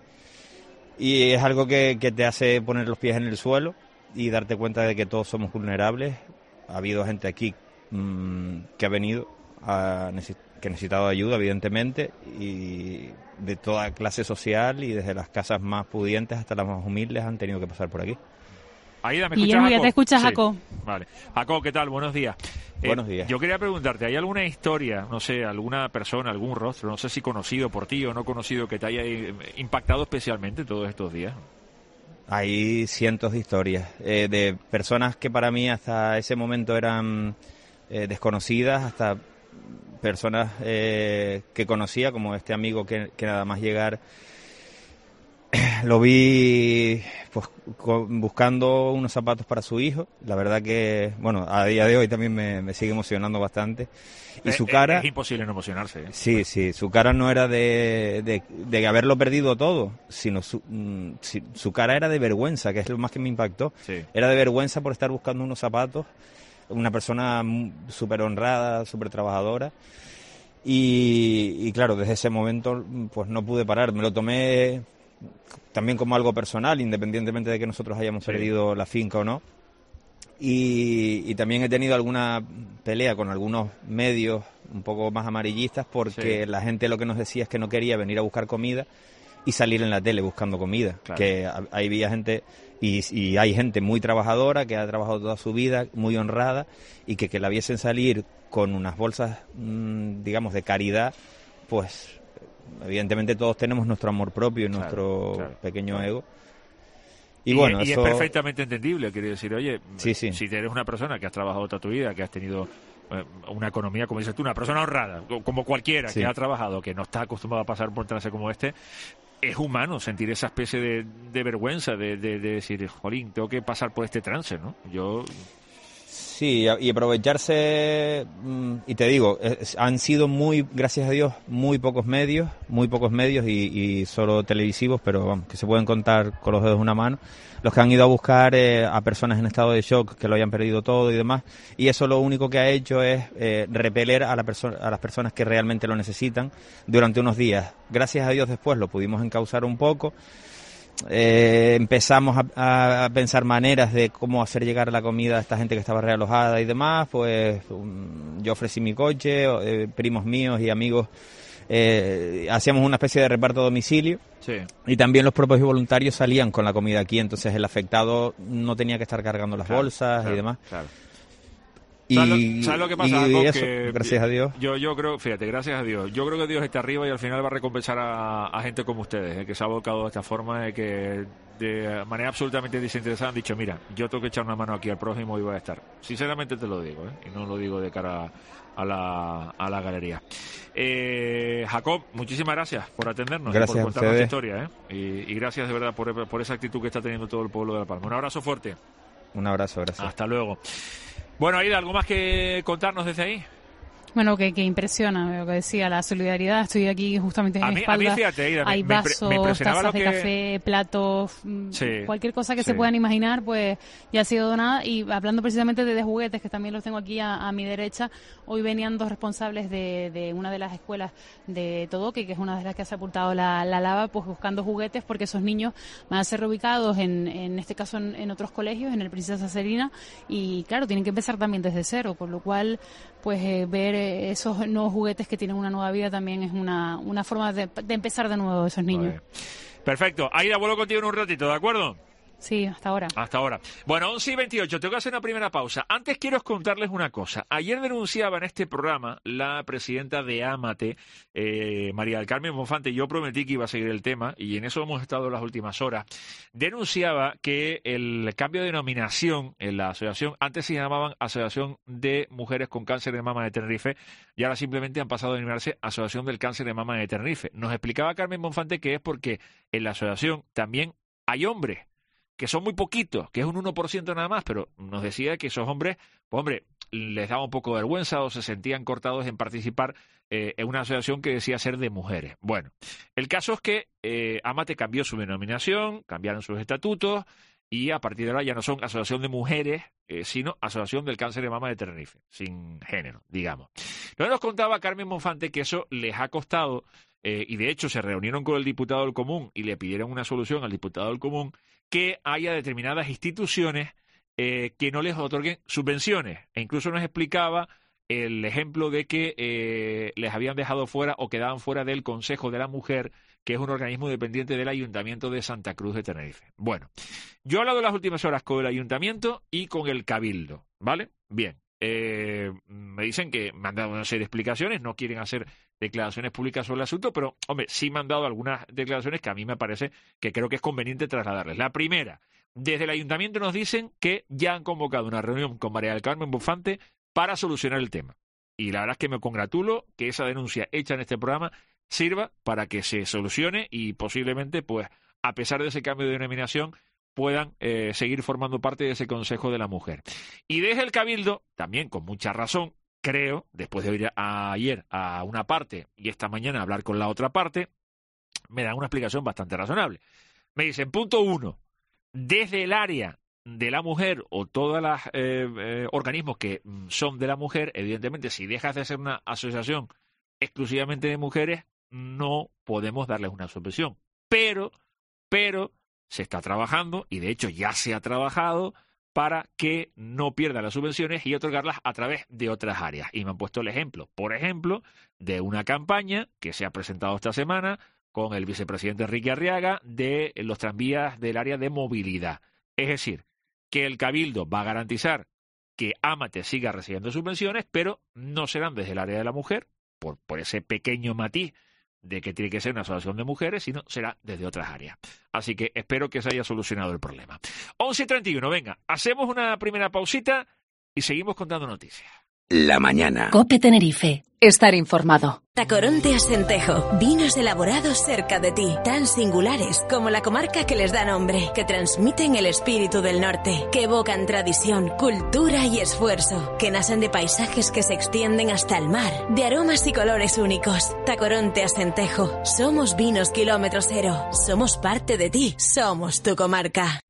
y es algo que, que te hace poner los pies en el suelo y darte cuenta de que todos somos vulnerables, ha habido gente aquí mmm, que ha venido, a neces- que ha necesitado ayuda, evidentemente, y de toda clase social y desde las casas más pudientes hasta las más humildes han tenido que pasar por aquí. Aida, ¿me Guillermo, escuchas, ya Jaco? te escuchas, Sí. Jaco. Vale. Jaco, ¿qué tal? Buenos días. Eh, Buenos días. Yo quería preguntarte, ¿hay alguna historia, no sé, alguna persona, algún rostro, no sé si conocido por ti o no conocido, que te haya eh, impactado especialmente todos estos días? Hay cientos de historias eh, de personas que para mí hasta ese momento eran eh, desconocidas, hasta personas eh, que conocía, como este amigo que, que nada más llegar lo vi pues con, buscando unos zapatos para su hijo. La verdad que, bueno, a día de hoy también me, me sigue emocionando bastante. Y Eh, su eh, cara... Es imposible no emocionarse. ¿eh? Sí, sí, su cara no era de, de, de haberlo perdido todo, sino su, mm, si- su cara era de vergüenza, que es lo más que me impactó. Sí. Era de vergüenza por estar buscando unos zapatos, una persona mm, súper honrada, súper trabajadora. Y, y claro, desde ese momento pues no pude parar, me lo tomé también como algo personal, independientemente de que nosotros hayamos Sí. perdido la finca o no. Y, y también he tenido alguna pelea con algunos medios un poco más amarillistas porque Sí. la gente lo que nos decía es que no quería venir a buscar comida y salir en la tele buscando comida. Claro. Que ha- ahí había gente y, y hay gente muy trabajadora que ha trabajado toda su vida, muy honrada, y que, que la viesen salir con unas bolsas, mmm, digamos, de caridad, pues evidentemente todos tenemos nuestro amor propio y nuestro claro, pequeño claro. ego. Y, bueno, y eso... es perfectamente entendible, quiere decir, oye, Sí, sí. si eres una persona que has trabajado toda tu vida, que has tenido eh, una economía, como dices tú, una persona honrada, co- como cualquiera Sí. que ha trabajado, que no está acostumbrado a pasar por trance como este, es humano sentir esa especie de, de vergüenza de, de, de decir, jolín, tengo que pasar por este trance, ¿no? Yo... Sí, y aprovecharse, mm, y te digo, es- han sido muy, gracias a Dios, muy pocos medios, muy pocos medios y, y solo televisivos, pero vamos, que se pueden contar con los dedos de una mano, los que han ido a buscar eh, a personas en estado de shock, que lo hayan perdido todo y demás, y eso lo único que ha hecho es eh, repeler a, la perso- a las personas que realmente lo necesitan durante unos días. Gracias a Dios después lo pudimos encauzar un poco. Eh, empezamos a, a pensar maneras de cómo hacer llegar la comida a esta gente que estaba realojada y demás, pues um, yo ofrecí mi coche, eh, primos míos y amigos eh, hacíamos una especie de reparto a domicilio Sí. y también los propios voluntarios salían con la comida aquí, entonces el afectado no tenía que estar cargando las Claro, bolsas claro, y demás. claro. Y, ¿Sabes lo, sabes lo que pasa, y Jacob? eso, Que gracias a Dios. Yo, yo creo, fíjate, gracias a Dios. Yo creo que Dios está arriba y al final va a recompensar a, a gente como ustedes, eh, que se ha volcado de esta forma, eh, que de manera absolutamente desinteresada han dicho, mira, yo tengo que echar una mano aquí al prójimo y voy a estar. Sinceramente te lo digo, ¿eh? Y no lo digo de cara a la, a la galería. Eh, Jacob, muchísimas gracias por atendernos, Gracias y a por contarnos tu ustedes. historia, ¿eh? Y, y gracias de verdad por, por esa actitud que está teniendo todo el pueblo de La Palma. Un abrazo fuerte. Un abrazo, gracias. Hasta luego. Bueno, Aida, ¿algo más que contarnos desde ahí? Bueno, que, que impresiona lo que decía, la solidaridad. Estoy aquí justamente en A mi mí- a mí, espalda. fíjate, Aida, me- Hay me pre- vasos, me impresionaba tazas lo de que- café, platos, mm, Sí, cualquier cosa que sí. se puedan imaginar, pues ya ha sido donada. Y hablando precisamente de, de juguetes, que también los tengo aquí a, a mi derecha, hoy venían dos responsables de, de una de las escuelas de Todoque, que es una de las que ha sepultado la, la lava, pues buscando juguetes, porque esos niños van a ser reubicados, en, en este caso en, en otros colegios, en el Princesa Serena, y claro, tienen que empezar también desde cero, por lo cual, pues eh, ver eh, esos nuevos juguetes que tienen una nueva vida también es una, una forma de, de empezar de nuevo esos niños. Perfecto. Aida, vuelvo contigo en un ratito, ¿de acuerdo? Sí, hasta ahora. Hasta ahora. Bueno, once y veintiocho, tengo que hacer una primera pausa. Antes quiero contarles una cosa. Ayer denunciaba en este programa la presidenta de AMATE, eh, María del Carmen Monfante. Yo prometí que iba a seguir el tema y en eso hemos estado las últimas horas. Denunciaba que el cambio de denominación en la asociación, antes se llamaban Asociación de Mujeres con Cáncer de Mama de Tenerife y ahora simplemente han pasado a denominarse Asociación del Cáncer de Mama de Tenerife. Nos explicaba Carmen Monfante que es porque en la asociación también hay hombres, que son muy poquitos, que es un uno por ciento nada más, pero nos decía que esos hombres, pues hombre, les daba un poco de vergüenza o se sentían cortados en participar eh, en una asociación que decía ser de mujeres. Bueno, el caso es que eh, AMATE cambió su denominación, cambiaron sus estatutos y a partir de ahora ya no son Asociación de Mujeres, eh, sino Asociación del Cáncer de Mama de Tenerife, sin género, digamos. Luego nos contaba Carmen Monfante que eso les ha costado, eh, y de hecho se reunieron con el diputado del Común y le pidieron una solución al diputado del Común, que haya determinadas instituciones eh, que no les otorguen subvenciones. E incluso nos explicaba el ejemplo de que eh, les habían dejado fuera o quedaban fuera del Consejo de la Mujer, que es un organismo dependiente del Ayuntamiento de Santa Cruz de Tenerife. Bueno, yo he hablado en las últimas horas con el Ayuntamiento y con el Cabildo, ¿vale? Bien, eh, me dicen que me han dado una serie de explicaciones, no quieren hacer declaraciones públicas sobre el asunto, pero, hombre, sí me han dado algunas declaraciones que a mí me parece que creo que es conveniente trasladarles. La primera, desde el Ayuntamiento nos dicen que ya han convocado una reunión con María del Carmen Bufante para solucionar el tema. Y la verdad es que me congratulo que esa denuncia hecha en este programa sirva para que se solucione y posiblemente, pues, a pesar de ese cambio de denominación, puedan eh, seguir formando parte de ese Consejo de la Mujer. Y desde el Cabildo, también con mucha razón, creo, después de ir a, ayer a una parte y esta mañana a hablar con la otra parte, me dan una explicación bastante razonable. Me dicen, punto uno, desde el área de la mujer o todos los eh, eh, organismos que son de la mujer, evidentemente, si dejas de ser una asociación exclusivamente de mujeres, no podemos darles una subvención. Pero, pero, se está trabajando, y de hecho ya se ha trabajado, para que no pierdan las subvenciones y otorgarlas a través de otras áreas. Y me han puesto el ejemplo, por ejemplo, de una campaña que se ha presentado esta semana con el vicepresidente Enrique Arriaga de los tranvías del área de movilidad. Es decir, que el Cabildo va a garantizar que Amate siga recibiendo subvenciones, pero no serán desde el área de la mujer, por, por ese pequeño matiz de que tiene que ser una asociación de mujeres, sino será desde otras áreas. Así que espero que se haya solucionado el problema. once y treinta y uno, venga, hacemos una primera pausita y seguimos contando noticias. La mañana. COPE Tenerife. Estar informado. Tacoronte Asentejo. Vinos elaborados cerca de ti. Tan singulares como la comarca que les da nombre. Que transmiten el espíritu del norte. Que evocan tradición, cultura y esfuerzo. Que nacen de paisajes que se extienden hasta el mar. De aromas y colores únicos. Tacoronte Asentejo. Somos vinos kilómetro cero. Somos parte de ti. Somos tu comarca.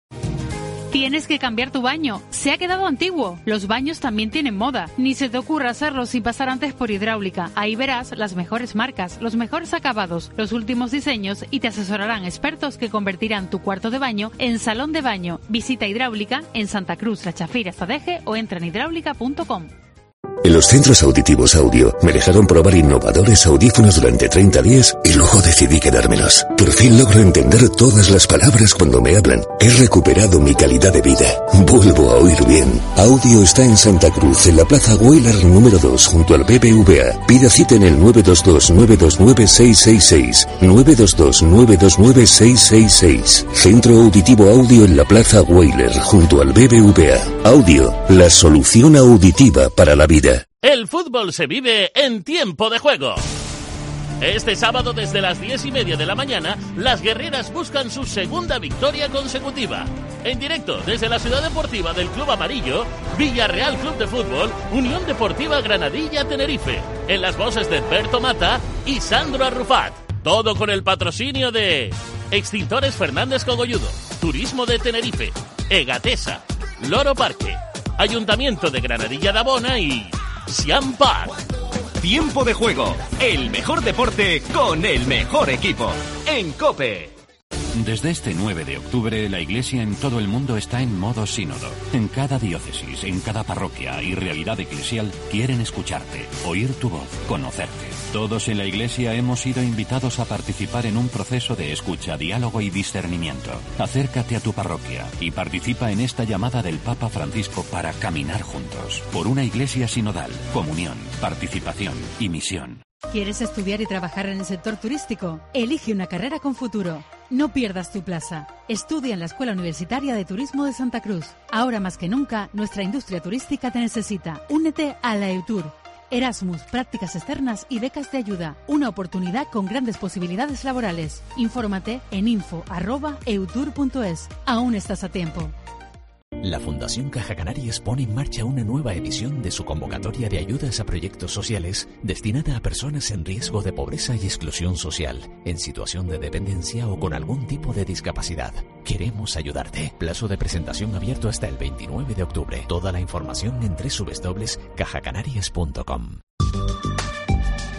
Tienes que cambiar tu baño. Se ha quedado antiguo. Los baños también tienen moda. Ni se te ocurra hacerlo sin pasar antes por Hidráulica. Ahí verás las mejores marcas, los mejores acabados, los últimos diseños y te asesorarán expertos que convertirán tu cuarto de baño en salón de baño. Visita Hidráulica en Santa Cruz, La Chafira, Zadeje o entra en hidráulica punto com. En los centros auditivos Audio me dejaron probar innovadores audífonos durante treinta días y luego decidí quedármelos. Por fin logro entender todas las palabras cuando me hablan. He recuperado mi calidad de vida. Vuelvo a oír bien. Audio está en Santa Cruz, en la Plaza Weyler número dos, junto al B B V A. Pida cita en el nueve dos dos, nueve dos nueve, seis seis seis. nueve dos dos, nueve dos nueve, seis seis seis. Centro Auditivo Audio en la Plaza Weyler, junto al B B V A. Audio, la solución auditiva para la vida. El fútbol se vive en tiempo de juego. Este sábado desde las diez y media de la mañana, las guerreras buscan su segunda victoria consecutiva. En directo desde la ciudad deportiva del Club Amarillo, Villarreal Club de Fútbol, Unión Deportiva Granadilla Tenerife. En las voces de Berto Mata y Sandro Arrufat. Todo con el patrocinio de Extintores Fernández Cogolludo, Turismo de Tenerife, Egatesa, Loro Parque, Ayuntamiento de Granadilla de Abona y Siam Park. Tiempo de juego, el mejor deporte con el mejor equipo, en COPE. Desde este nueve de octubre, la Iglesia en todo el mundo está en modo sínodo. En cada diócesis, en cada parroquia y realidad eclesial quieren escucharte, oír tu voz, conocerte. Todos en la Iglesia hemos sido invitados a participar en un proceso de escucha, diálogo y discernimiento. Acércate a tu parroquia y participa en esta llamada del Papa Francisco para caminar juntos por una Iglesia sinodal, comunión, participación y misión. ¿Quieres estudiar y trabajar en el sector turístico? Elige una carrera con futuro. No pierdas tu plaza. Estudia en la Escuela Universitaria de Turismo de Santa Cruz. Ahora más que nunca, nuestra industria turística te necesita. Únete a la EUTUR. Erasmus, prácticas externas y becas de ayuda. Una oportunidad con grandes posibilidades laborales. Infórmate en info arroba eutur punto es. Aún estás a tiempo. La Fundación Caja Canarias pone en marcha una nueva edición de su convocatoria de ayudas a proyectos sociales destinada a personas en riesgo de pobreza y exclusión social, en situación de dependencia o con algún tipo de discapacidad. Queremos ayudarte. Plazo de presentación abierto hasta el veintinueve de octubre. Toda la información en doble u doble u doble u punto caja canarias punto com.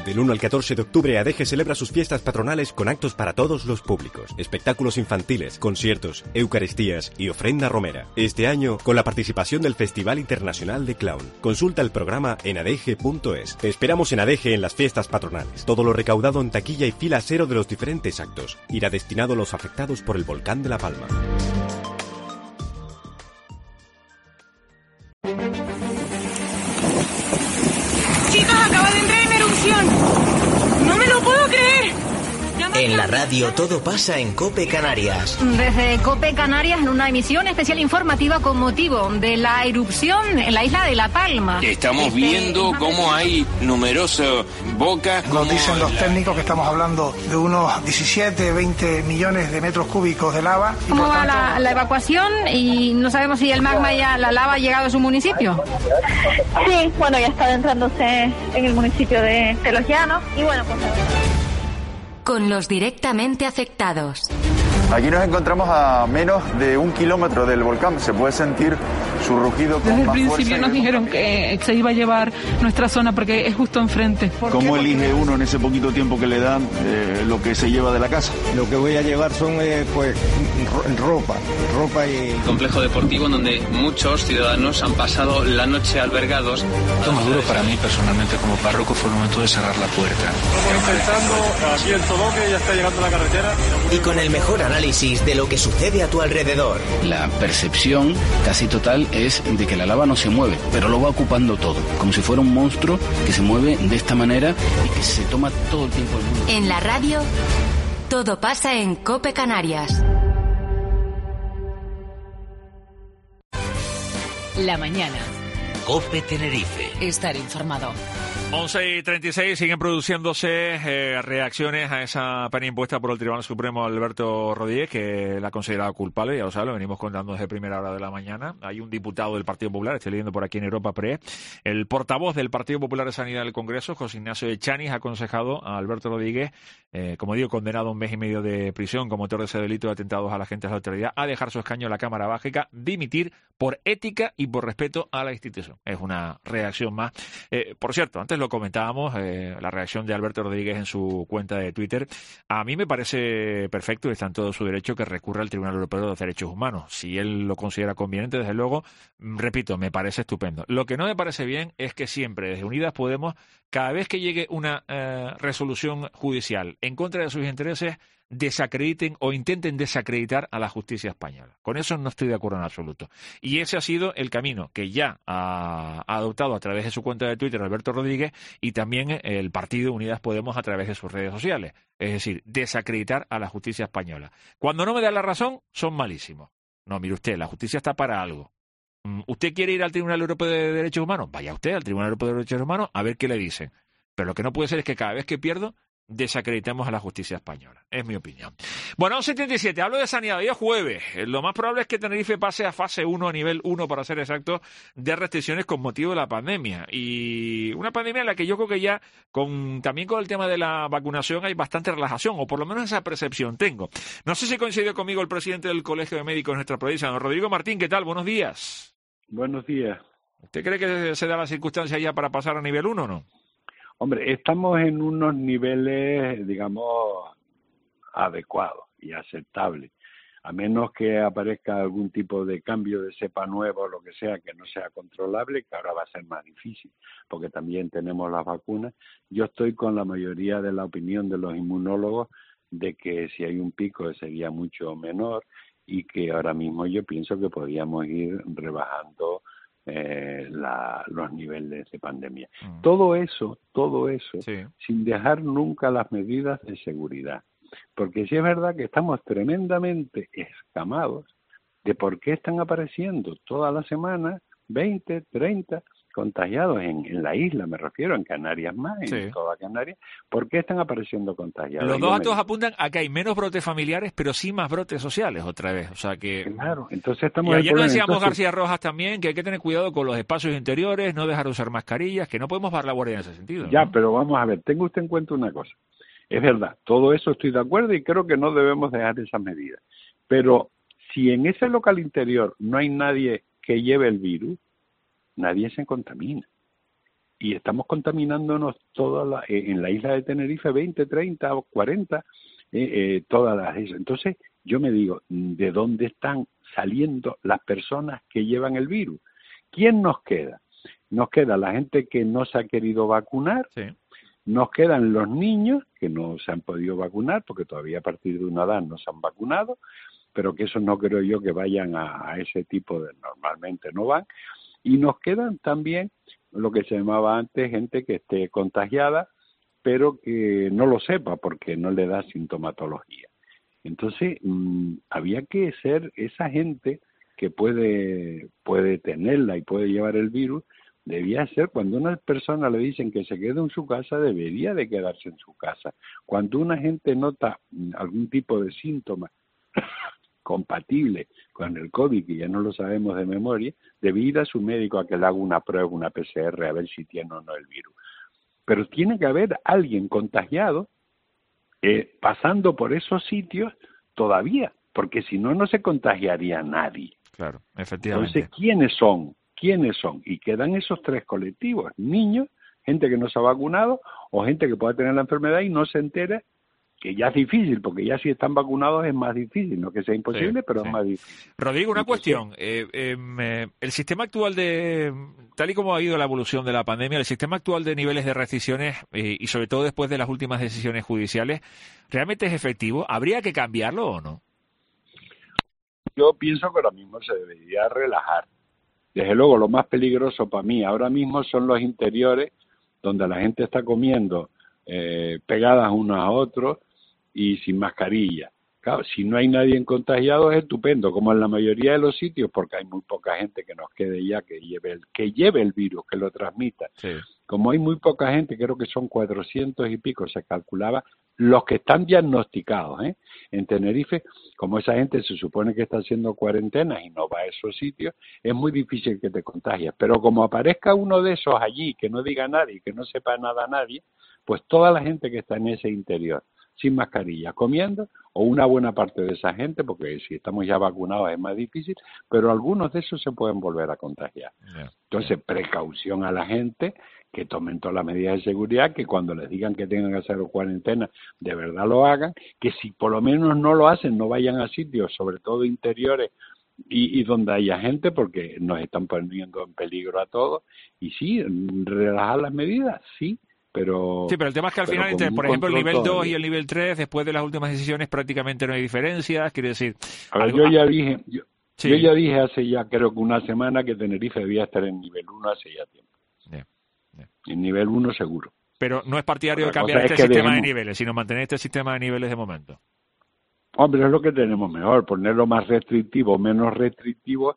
Del uno al catorce de octubre, Adeje celebra sus fiestas patronales con actos para todos los públicos, espectáculos infantiles, conciertos, eucaristías y ofrenda romera. Este año, con la participación del Festival Internacional de Clown. Consulta el programa en adeje punto es. Te esperamos en Adeje en las fiestas patronales. Todo lo recaudado en taquilla y fila cero de los diferentes actos irá destinado a los afectados por el volcán de La Palma. Chicos, acaba de entrar en erupción. No me lo puedo creer. En la radio todo pasa en COPE Canarias. Desde COPE Canarias en una emisión especial informativa con motivo de la erupción en la isla de La Palma. Estamos Este, viendo cómo hay numerosas bocas. Nos dicen los técnicos que estamos hablando de unos diecisiete, veinte millones de metros cúbicos de lava. Y ¿Cómo por va tanto, la, la evacuación? Y no sabemos si el magma ya, la lava ha llegado a su municipio. Sí, bueno, ya está adentrándose en el municipio de, de Los Llanos. Y bueno, pues... Con los directamente afectados. Aquí nos encontramos a menos de un kilómetro del volcán. Se puede sentir su rugido con Desde el más principio fuerza. nos dijeron que se iba a llevar nuestra zona porque es justo enfrente. ¿Cómo elige uno en ese poquito tiempo que le dan eh, lo que se lleva de la casa? Lo que voy a llevar son eh, pues ro- ropa, ropa y... Complejo deportivo en donde muchos ciudadanos han pasado la noche albergados. Lo más duro para mí personalmente como párroco fue el momento de cerrar la puerta. Estamos intentando, aquí el Todoque ya está llegando a la carretera. Y con el mejor análisis de lo que sucede a tu alrededor. La percepción casi total es de que la lava no se mueve, pero lo va ocupando todo, como si fuera un monstruo que se mueve de esta manera y que se toma todo el tiempo del mundo. En la radio, todo pasa en COPE Canarias. La mañana. COPE Tenerife. Estar informado. once y treinta y seis siguen produciéndose eh, reacciones a esa pena impuesta por el Tribunal Supremo a Alberto Rodríguez, que la ha considerado culpable, ya lo saben, lo venimos contando desde primera hora de la mañana. Hay un diputado del Partido Popular, estoy leyendo por aquí en Europa Press, el portavoz del Partido Popular de Sanidad del Congreso, José Ignacio Echaniz, ha aconsejado a Alberto Rodríguez, eh, como digo, condenado a un mes y medio de prisión como autor de ese delito de atentados a la agentes de la autoridad, a dejar su escaño en la Cámara Baja, dimitir por ética y por respeto a la institución. Es una reacción más. Eh, por cierto, antes lo comentábamos, eh, la reacción de Alberto Rodríguez en su cuenta de Twitter. A mí me parece perfecto y está en todo su derecho que recurra al Tribunal Europeo de los Derechos Humanos. Si él lo considera conveniente, desde luego, repito, me parece estupendo. Lo que no me parece bien es que siempre, desde Unidas Podemos, cada vez que llegue una eh, resolución judicial en contra de sus intereses, desacrediten o intenten desacreditar a la justicia española. Con eso no estoy de acuerdo en absoluto. Y ese ha sido el camino que ya ha, ha adoptado a través de su cuenta de Twitter Alberto Rodríguez y también el Partido Unidas Podemos a través de sus redes sociales. Es decir, desacreditar a la justicia española. Cuando no me da la razón, son malísimos. No, mire usted, la justicia está para algo. ¿Usted quiere ir al Tribunal Europeo de Derechos Humanos? Vaya usted al Tribunal Europeo de Derechos Humanos a ver qué le dicen. Pero lo que no puede ser es que cada vez que pierdo desacreditemos a la justicia española. Es mi opinión. Bueno, once setenta y siete, hablo de sanidad. Hoy es jueves. Lo más probable es que Tenerife pase a fase uno, a nivel uno, para ser exacto, de restricciones con motivo de la pandemia. Y una pandemia en la que yo creo que ya, con también con el tema de la vacunación, hay bastante relajación, o por lo menos esa percepción tengo. No sé si coincide conmigo el presidente del Colegio de Médicos de nuestra provincia, don Rodrigo Martín. ¿Qué tal? Buenos días. Buenos días. ¿Usted cree que se da la circunstancia ya para pasar a nivel uno o no? Hombre, estamos en unos niveles, digamos, adecuados y aceptables, a menos que aparezca algún tipo de cambio de cepa nueva o lo que sea que no sea controlable, que ahora va a ser más difícil, porque también tenemos las vacunas. Yo estoy con la mayoría de la opinión de los inmunólogos de que si hay un pico sería mucho menor y que ahora mismo yo pienso que podríamos ir rebajando Eh, la, los niveles de pandemia. Mm. Todo eso, todo eso, sí. sin dejar nunca las medidas de seguridad. Porque sí es verdad que estamos tremendamente escamados de por qué están apareciendo toda la semana veinte, treinta contagiados en, en la isla, me refiero, en Canarias más, sí. en toda Canarias. ¿Por qué están apareciendo contagiados? Los dos datos me... apuntan a que hay menos brotes familiares, pero sí más brotes sociales otra vez. O sea que... Claro, entonces estamos... Y ayer nos decíamos entonces... García Rojas también que hay que tener cuidado con los espacios interiores, no dejar de usar mascarillas, que no podemos bajar la guardia en ese sentido. Ya, ¿no? Pero vamos a ver, tenga usted en cuenta una cosa. Es verdad, todo eso estoy de acuerdo y creo que no debemos dejar esas medidas. Pero si en ese local interior no hay nadie que lleve el virus, nadie se contamina. y estamos contaminándonos toda la, eh, en la isla de Tenerife veinte, treinta o cuarenta, eh, eh, todas las islas. Entonces yo me digo, ¿de dónde están saliendo las personas que llevan el virus? ¿Quién nos queda? Nos queda la gente que no se ha querido vacunar, sí. Nos quedan los niños que no se han podido vacunar porque todavía a partir de una edad no se han vacunado, pero que eso no creo yo que vayan a, a ese tipo de, normalmente no van, y nos quedan también lo que se llamaba antes gente que esté contagiada, pero que no lo sepa porque no le da sintomatología. Entonces, mmm, había que ser esa gente que puede, puede tenerla y puede llevar el virus. Debía ser, cuando a una persona le dicen que se quede en su casa, debería de quedarse en su casa. Cuando una gente nota algún tipo de síntoma compatible con el COVID, que ya no lo sabemos de memoria, debe ir a su médico a que le haga una prueba, una P C R, a ver si tiene o no el virus. Pero tiene que haber alguien contagiado eh, pasando por esos sitios todavía, porque si no, no se contagiaría nadie. Claro, efectivamente. Entonces, ¿quiénes son? ¿Quiénes son? Y quedan esos tres colectivos, niños, gente que no se ha vacunado o gente que pueda tener la enfermedad y no se entera, que ya es difícil, porque ya si están vacunados es más difícil, no que sea imposible, sí, pero sí. Es más difícil. Rodrigo, una Entonces, cuestión, eh, eh, el sistema actual de, tal y como ha ido la evolución de la pandemia, el sistema actual de niveles de restricciones eh, y sobre todo después de las últimas decisiones judiciales, ¿realmente es efectivo? ¿Habría que cambiarlo o no? Yo pienso que ahora mismo se debería relajar. Desde luego, lo más peligroso para mí ahora mismo son los interiores, donde la gente está comiendo eh, pegadas unos a otros y sin mascarilla. Claro, si no hay nadie contagiado es estupendo, como en la mayoría de los sitios, porque hay muy poca gente que nos quede ya que lleve el, que lleve el virus, que lo transmita. Sí. Como hay muy poca gente, creo que son cuatrocientos y pico, se calculaba, los que están diagnosticados, ¿eh? En Tenerife, como esa gente se supone que está haciendo cuarentena y no va a esos sitios, es muy difícil que te contagies. Pero como aparezca uno de esos allí, que no diga nadie, que no sepa nada a nadie, pues toda la gente que está en ese interior, sin mascarilla, comiendo, o una buena parte de esa gente, porque si estamos ya vacunados es más difícil, pero algunos de esos se pueden volver a contagiar. Yeah. Entonces, precaución a la gente, que tomen todas las medidas de seguridad, que cuando les digan que tengan que hacer cuarentena, de verdad lo hagan, que si por lo menos no lo hacen, no vayan a sitios, sobre todo interiores, y, y donde haya gente, porque nos están poniendo en peligro a todos, y sí, relajar las medidas, sí, pero... Sí, pero el tema es que al final, entre, por ejemplo, el nivel dos y el nivel tres, después de las últimas decisiones prácticamente no hay diferencias, quiere decir... A ver, algo... yo ya dije, yo, sí. yo ya dije hace ya creo que una semana que Tenerife debía estar en nivel uno hace ya tiempo. Yeah, yeah. En nivel uno seguro. Pero no es partidario de cambiar este sistema dejemos... de niveles, sino mantener este sistema de niveles de momento. Hombre, es lo que tenemos mejor, ponerlo más restrictivo, menos restrictivo.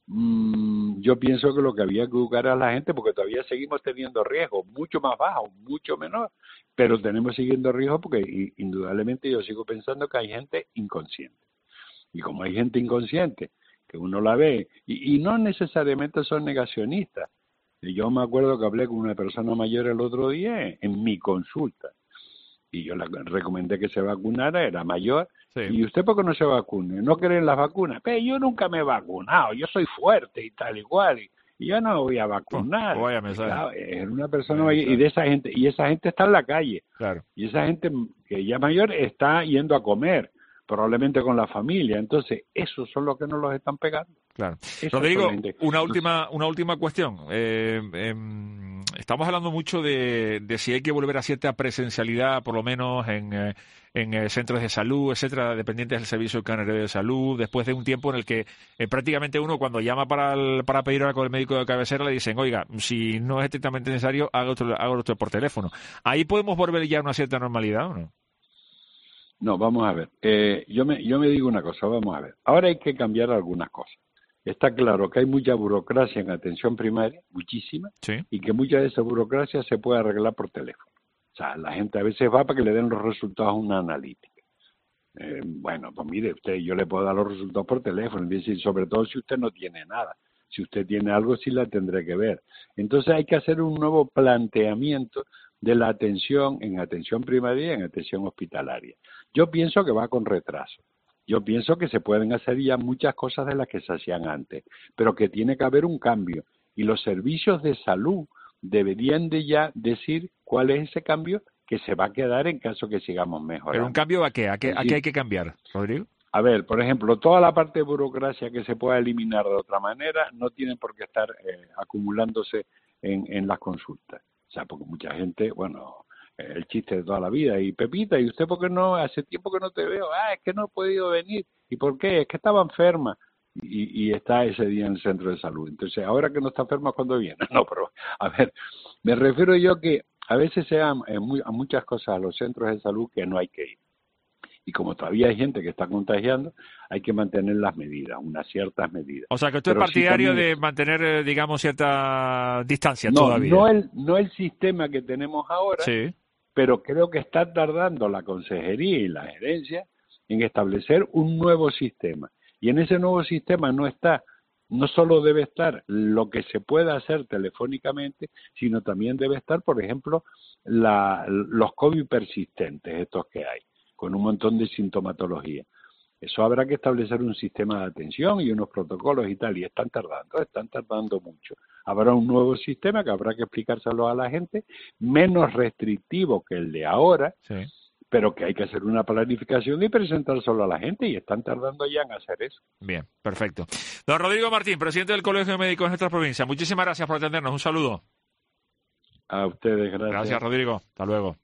Mmm, yo pienso que lo que había que educar a la gente, porque todavía seguimos teniendo riesgos, mucho más bajos, mucho menor, pero tenemos siguiendo riesgos porque indudablemente yo sigo pensando que hay gente inconsciente. Y como hay gente inconsciente, que uno la ve, y, y no necesariamente son negacionistas. Yo me acuerdo que hablé con una persona mayor el otro día en mi consulta, y yo le recomendé que se vacunara, era mayor, sí. ¿Y usted por qué no se vacune? ¿No creen las vacunas? Pero yo nunca me he vacunado, yo soy fuerte y tal igual, y, y yo no voy a vacunar. Oh, vaya mensaje. Claro, es una persona mayor, y de esa gente, y esa gente está en la calle, claro. Y esa gente que ya mayor está yendo a comer, probablemente con la familia, entonces esos son los que nos los están pegando. Claro. Rodrigo, una última, una última cuestión. Eh, eh, estamos hablando mucho de, de si hay que volver a cierta presencialidad, por lo menos en, eh, en eh, centros de salud, etcétera, dependientes del Servicio Canario de Salud, después de un tiempo en el que eh, prácticamente uno cuando llama para el, para pedir hora con el médico de cabecera le dicen, oiga, si no es estrictamente necesario, haga otro, haga otro por teléfono. ¿Ahí podemos volver ya a una cierta normalidad o no? No, vamos a ver. Eh, yo me yo me digo una cosa, vamos a ver. Ahora hay que cambiar algunas cosas. Está claro que hay mucha burocracia en atención primaria, muchísima, sí. Y que mucha de esa burocracia se puede arreglar por teléfono. O sea, la gente a veces va para que le den los resultados a una analítica. Eh, bueno, pues mire, usted, yo le puedo dar los resultados por teléfono, es decir, sobre todo si usted no tiene nada. Si usted tiene algo, sí la tendré que ver. Entonces hay que hacer un nuevo planteamiento de la atención en atención primaria y en atención hospitalaria. Yo pienso que va con retraso. Yo pienso que se pueden hacer ya muchas cosas de las que se hacían antes, pero que tiene que haber un cambio. Y los servicios de salud, deberían de ya decir cuál es ese cambio que se va a quedar en caso que sigamos mejorando. ¿Pero un cambio a qué? ¿A qué, a qué hay que cambiar, Rodrigo? A ver, por ejemplo, toda la parte de burocracia que se pueda eliminar de otra manera no tienen por qué estar eh, acumulándose en, en las consultas. O sea, porque mucha gente, bueno, eh, el chiste de toda la vida, y Pepita, ¿y usted por qué no? Hace tiempo que no te veo. Ah, es que no he podido venir. ¿Y por qué? Es que estaba enferma. Y, y está ese día en el centro de salud. Entonces, ahora que no está enferma, ¿cuándo viene? No, pero, a ver, me refiero yo que a veces se dan eh, muy, a muchas cosas a los centros de salud que no hay que ir. Y como todavía hay gente que está contagiando, hay que mantener las medidas, unas ciertas medidas. O sea, que usted Pero es partidario sí también... de mantener, eh, digamos, cierta distancia no, todavía. No el, no el sistema que tenemos ahora, sí. Pero creo que está tardando la consejería y la gerencia en establecer un nuevo sistema. Y en ese nuevo sistema no está, no solo debe estar lo que se pueda hacer telefónicamente, sino también debe estar, por ejemplo, la, los COVID persistentes, estos que hay, con un montón de sintomatología. Eso habrá que establecer un sistema de atención y unos protocolos y tal, y están tardando, están tardando mucho. Habrá un nuevo sistema que habrá que explicárselo a la gente, menos restrictivo que el de ahora, sí. Pero que hay que hacer una planificación y presentárselo a la gente, y están tardando ya en hacer eso. Bien, perfecto. Don Rodrigo Martín, presidente del Colegio de Médicos de nuestra provincia, muchísimas gracias por atendernos, un saludo. A ustedes, gracias. Gracias, Rodrigo, hasta luego.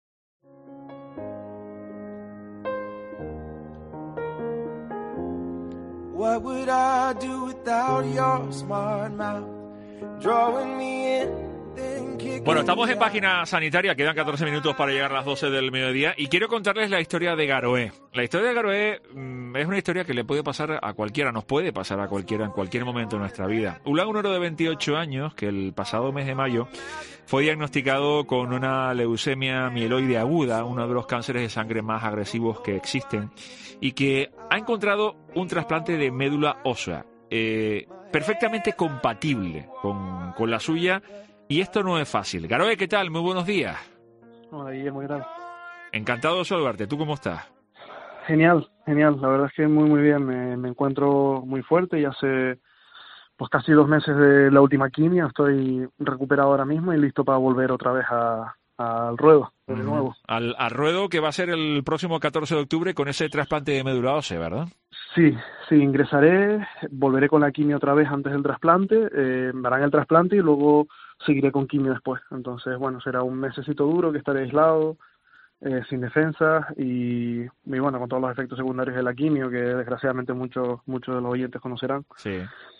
What would I do without your smart mouth, drawing me in? Bueno, estamos en página sanitaria, quedan catorce minutos para llegar a las doce del mediodía y quiero contarles la historia de Garoé. La historia de Garoé mmm, es una historia que le puede pasar a cualquiera, nos puede pasar a cualquiera en cualquier momento de nuestra vida. Ulan, un oro de veintiocho años, que el pasado mes de mayo fue diagnosticado con una leucemia mieloide aguda, uno de los cánceres de sangre más agresivos que existen, y que ha encontrado un trasplante de médula ósea, eh, perfectamente compatible con, con la suya. Y esto no es fácil. Garoé, ¿qué tal? Muy buenos días. Hola, Guillermo, ¿qué tal? Encantado de saludarte. ¿Tú cómo estás? Genial, genial. La verdad es que muy, muy bien. Me, me encuentro muy fuerte. Ya hace pues casi dos meses de la última quimio. Estoy recuperado ahora mismo y listo para volver otra vez a, a, al ruedo, de uh-huh. nuevo. Al, al ruedo que va a ser el próximo catorce de octubre con ese trasplante de médula ósea, ¿verdad? Sí, sí, ingresaré, volveré con la quimio otra vez antes del trasplante, eh, me harán el trasplante y luego seguiré con quimio después. Entonces, bueno, será un mesecito duro que estaré aislado, eh, sin defensa y, y, bueno, con todos los efectos secundarios de la quimio que desgraciadamente muchos muchos de los oyentes conocerán. Sí.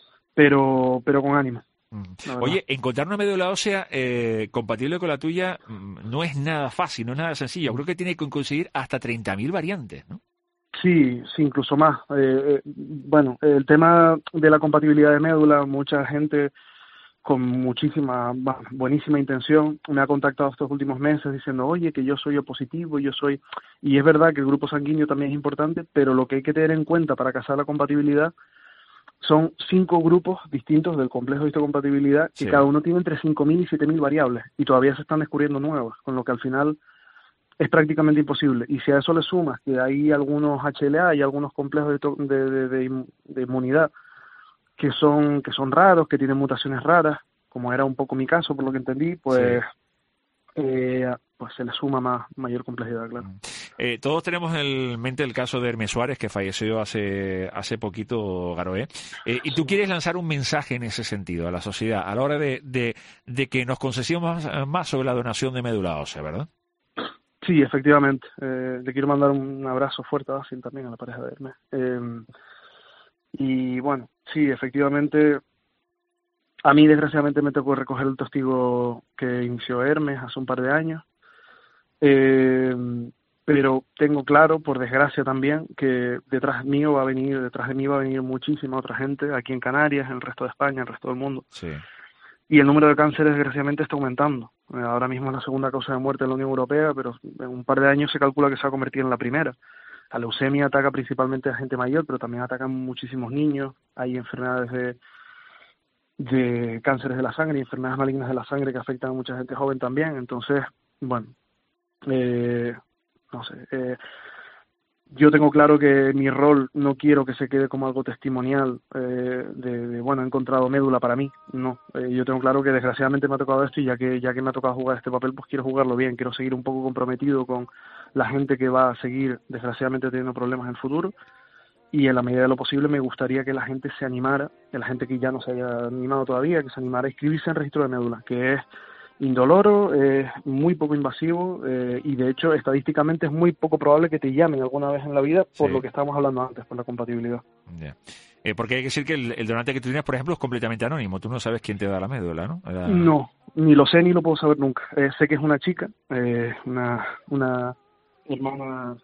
Pero, pero con ánimo. Mm. Oye, encontrar una médula ósea eh, compatible con la tuya no es nada fácil, no es nada sencillo. Creo que tiene que conseguir hasta treinta mil variantes, ¿no? Sí, sí, incluso más. Eh, eh, bueno, el tema de la compatibilidad de médula, mucha gente con muchísima, buenísima intención me ha contactado estos últimos meses diciendo, oye, que yo soy O positivo, yo soy... Y es verdad que el grupo sanguíneo también es importante, pero lo que hay que tener en cuenta para casar la compatibilidad son cinco grupos distintos del complejo de histocompatibilidad que sí. Cada uno tiene entre cinco mil y siete mil variables y todavía se están descubriendo nuevas, con lo que al final es prácticamente imposible. Y si a eso le sumas que hay algunos H L A y algunos complejos de, de, de, de, de inmunidad que son que son raros, que tienen mutaciones raras, como era un poco mi caso, por lo que entendí, pues sí. eh, pues se le suma más mayor complejidad, claro. Eh, todos tenemos en mente el caso de Hermes Suárez, que falleció hace hace poquito, Garoé. Eh, y tú quieres lanzar un mensaje en ese sentido a la sociedad, a la hora de, de, de que nos concesiemos más, más sobre la donación de médula ósea, ¿verdad? Sí, efectivamente. Eh, le quiero mandar un abrazo fuerte a Basil también, a la pareja de Hermes. Eh, y bueno, sí, efectivamente, a mí desgraciadamente me tocó recoger el testigo que inició Hermes hace un par de años. Eh, pero tengo claro, por desgracia también, que detrás mío va a venir, detrás de mí va a venir muchísima otra gente aquí en Canarias, en el resto de España, en el resto del mundo. Sí. Y el número de cánceres desgraciadamente está aumentando. Ahora mismo es la segunda causa de muerte de la Unión Europea, pero en un par de años se calcula que se va a convertir en la primera. La leucemia ataca principalmente a gente mayor, pero también atacan muchísimos niños. Hay enfermedades de, de cánceres de la sangre y enfermedades malignas de la sangre que afectan a mucha gente joven también. Entonces, bueno, eh, no sé. Eh, yo tengo claro que mi rol no quiero que se quede como algo testimonial eh, de, de, bueno, he encontrado médula para mí, no. Eh, yo tengo claro que desgraciadamente me ha tocado esto y ya que ya que me ha tocado jugar este papel, pues quiero jugarlo bien, quiero seguir un poco comprometido con la gente que va a seguir, desgraciadamente, teniendo problemas en el futuro. Y en la medida de lo posible me gustaría que la gente se animara, que la gente que ya no se haya animado todavía, que se animara a inscribirse en registro de médula, que es indoloro, es muy poco invasivo eh, y de hecho estadísticamente es muy poco probable que te llamen alguna vez en la vida por sí. Lo que estábamos hablando antes, por la compatibilidad. Yeah. Eh, porque hay que decir que el, el donante que tú tienes, por ejemplo, es completamente anónimo. Tú no sabes quién te da la médula, ¿no? La... No, ni lo sé ni lo puedo saber nunca. Eh, sé que es una chica, eh, una, una hermana...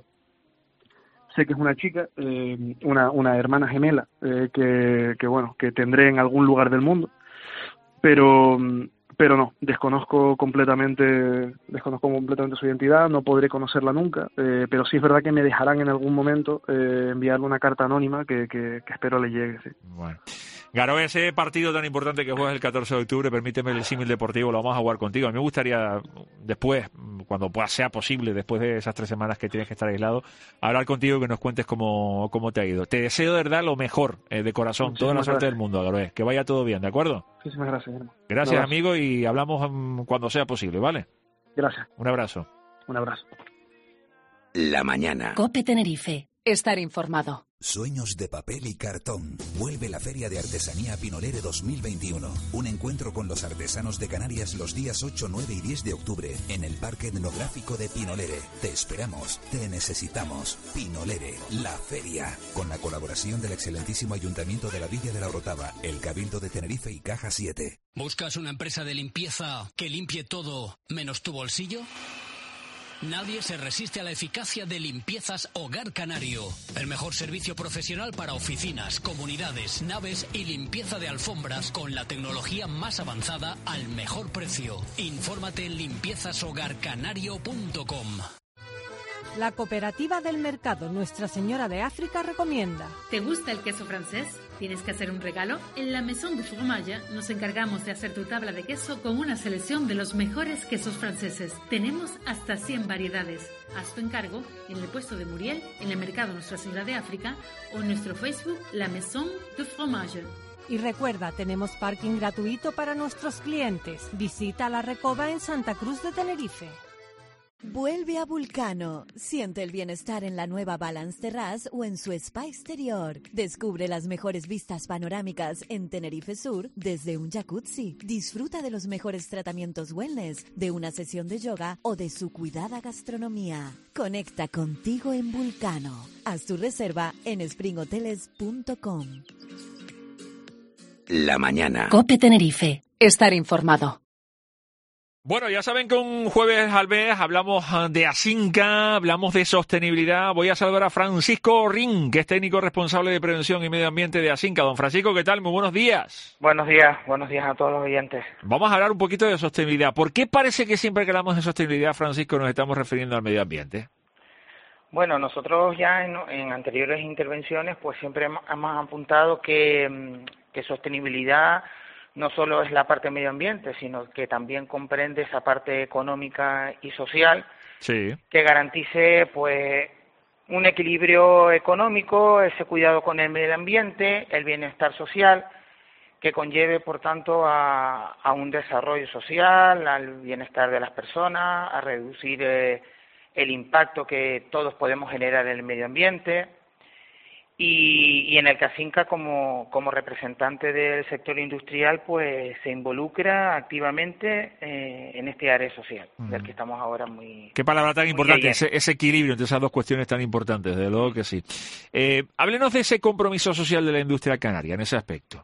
Sé que es una chica, eh, una, una hermana gemela eh, que, que, bueno, que tendré en algún lugar del mundo, pero... Pero no, desconozco completamente, desconozco completamente su identidad, no podré conocerla nunca, eh, pero sí es verdad que me dejarán en algún momento eh, enviarle una carta anónima que, que, que espero le llegue. Sí. Bueno. Garo, ese partido tan importante que juegas el catorce de octubre, permíteme el símil deportivo, lo vamos a jugar contigo. A mí me gustaría después, cuando pueda, sea posible, después de esas tres semanas que tienes que estar aislado, hablar contigo y que nos cuentes cómo, cómo te ha ido. Te deseo de verdad lo mejor, eh, de corazón, Muchísimas toda la suerte gracias. Del mundo, Garo. Que vaya todo bien, ¿de acuerdo? Muchísimas gracias, hermano. Gracias, amigo, y hablamos um, cuando sea posible, ¿vale? Gracias. Un abrazo. Un abrazo. La mañana. COPE Tenerife. Estar informado. Sueños de papel y cartón. Vuelve la Feria de Artesanía Pinolere dos mil veintiuno. Un encuentro con los artesanos de Canarias los días ocho, nueve y diez de octubre en el Parque Etnográfico de Pinolere. Te esperamos, te necesitamos. Pinolere, la feria. Con la colaboración del excelentísimo Ayuntamiento de la Villa de la Orotava, el Cabildo de Tenerife y Caja siete. ¿Buscas una empresa de limpieza que limpie todo menos tu bolsillo? Nadie se resiste a la eficacia de Limpiezas Hogar Canario. El mejor servicio profesional para oficinas, comunidades, naves y limpieza de alfombras con la tecnología más avanzada al mejor precio. Infórmate en limpiezas hogar canario punto com. La Cooperativa del Mercado Nuestra Señora de África recomienda. ¿Te gusta el queso francés? ¿Tienes que hacer un regalo? En la Maison du Fromage nos encargamos de hacer tu tabla de queso con una selección de los mejores quesos franceses. Tenemos hasta cien variedades. Haz tu encargo en el puesto de Muriel, en el Mercado Nuestra Señora de África o en nuestro Facebook La Maison du Fromage. Y recuerda, tenemos parking gratuito para nuestros clientes. Visita La Recoba en Santa Cruz de Tenerife. Vuelve a Vulcano. Siente el bienestar en la nueva Balance Terrace o en su spa exterior. Descubre las mejores vistas panorámicas en Tenerife Sur desde un jacuzzi. Disfruta de los mejores tratamientos wellness, de una sesión de yoga o de su cuidada gastronomía. Conecta contigo en Vulcano. Haz tu reserva en spring hoteles punto com. La mañana. COPE Tenerife. Estar informado. Bueno, ya saben que un jueves al mes hablamos de Asinca, hablamos de sostenibilidad. Voy a saludar a Francisco Rin, que es técnico responsable de prevención y medio ambiente de Asinca. Don Francisco, ¿qué tal? Muy buenos días. Buenos días, buenos días a todos los oyentes. Vamos a hablar un poquito de sostenibilidad. ¿Por qué parece que siempre que hablamos de sostenibilidad, Francisco, nos estamos refiriendo al medio ambiente? Bueno, nosotros ya en, en anteriores intervenciones pues siempre hemos, hemos apuntado que, que sostenibilidad no solo es la parte medio ambiente, sino que también comprende esa parte económica y social, sí, que garantice pues un equilibrio económico, ese cuidado con el medio ambiente, el bienestar social, que conlleve por tanto a, a un desarrollo social, al bienestar de las personas, a reducir eh, el impacto que todos podemos generar en el medio ambiente. Y, y en el que Asinca, como, como representante del sector industrial, pues se involucra activamente eh, en este área social, mm. del que estamos ahora muy... Qué palabra tan importante, ese, ese equilibrio entre esas dos cuestiones tan importantes, desde luego que sí. Eh, háblenos de ese compromiso social de la industria canaria en ese aspecto.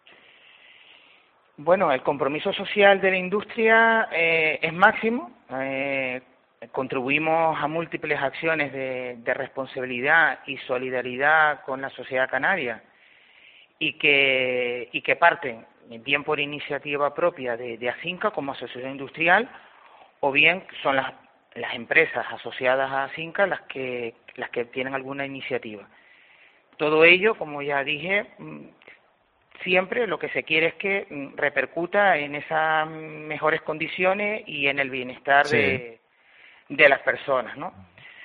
Bueno, el compromiso social de la industria eh, es máximo. Eh, Contribuimos a múltiples acciones de, de responsabilidad y solidaridad con la sociedad canaria y que, y que parten bien por iniciativa propia de, de Asinca como asociación industrial o bien son las, las empresas asociadas a Asinca las que, las que tienen alguna iniciativa. Todo ello, como ya dije, siempre lo que se quiere es que repercuta en esas mejores condiciones y en el bienestar sí. de de las personas, ¿no?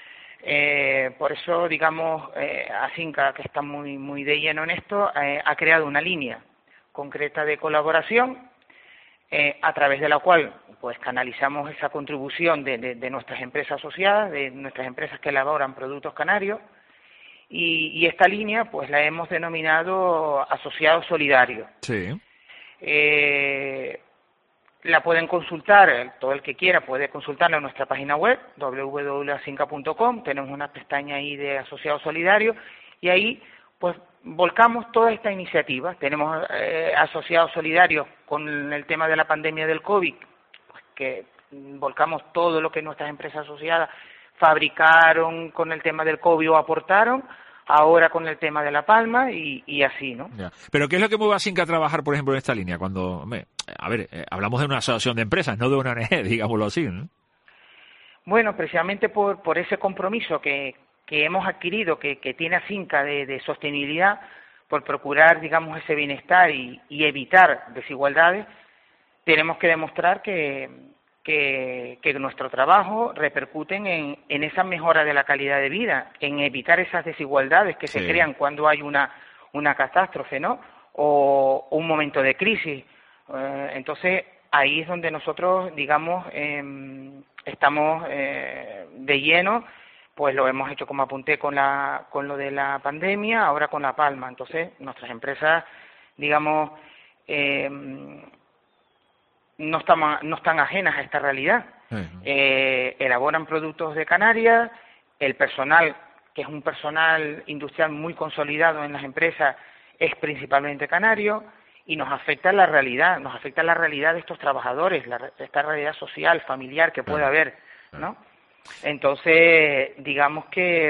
Eh, por eso, digamos, eh, Asinca, que está muy, muy de lleno en esto, eh, ha creado una línea concreta de colaboración eh, a través de la cual pues canalizamos esa contribución de, de, de nuestras empresas asociadas, de nuestras empresas que elaboran productos canarios, y, y esta línea pues la hemos denominado Asociados Solidarios. Sí. Eh, la pueden consultar, todo el que quiera puede consultarla en nuestra página web, doble u doble u doble u punto asinca punto com, tenemos una pestaña ahí de Asociados Solidarios, y ahí pues volcamos toda esta iniciativa. Tenemos eh, asociados solidarios con el tema de la pandemia del COVID, pues que volcamos todo lo que nuestras empresas asociadas fabricaron con el tema del COVID o aportaron, ahora con el tema de La Palma y, y así, ¿no? Ya. Pero ¿qué es lo que mueve a Asinca a trabajar, por ejemplo, en esta línea? Cuando, hombre, a ver, eh, hablamos de una asociación de empresas, no de una O N G, digámoslo así, ¿no? Bueno, precisamente por, por ese compromiso que, que hemos adquirido, que, que tiene Asinca de, de sostenibilidad, por procurar, digamos, ese bienestar y, y evitar desigualdades, tenemos que demostrar que, que, que nuestro trabajo repercute en, en esa mejora de la calidad de vida, en evitar esas desigualdades que sí. se crean cuando hay una, una catástrofe, ¿no? O, o un momento de crisis. Eh, entonces, ahí es donde nosotros, digamos, eh, estamos eh, de lleno. Pues lo hemos hecho, como apunté, con la con lo de la pandemia, ahora con La Palma. Entonces, nuestras empresas, digamos, eh, no están no están ajenas a esta realidad. Uh-huh. Eh, elaboran productos de Canarias, el personal, que es un personal industrial muy consolidado en las empresas, es principalmente canario, y nos afecta la realidad, nos afecta la realidad de estos trabajadores, la, esta realidad social, familiar que puede uh-huh. haber, ¿no? Entonces, digamos que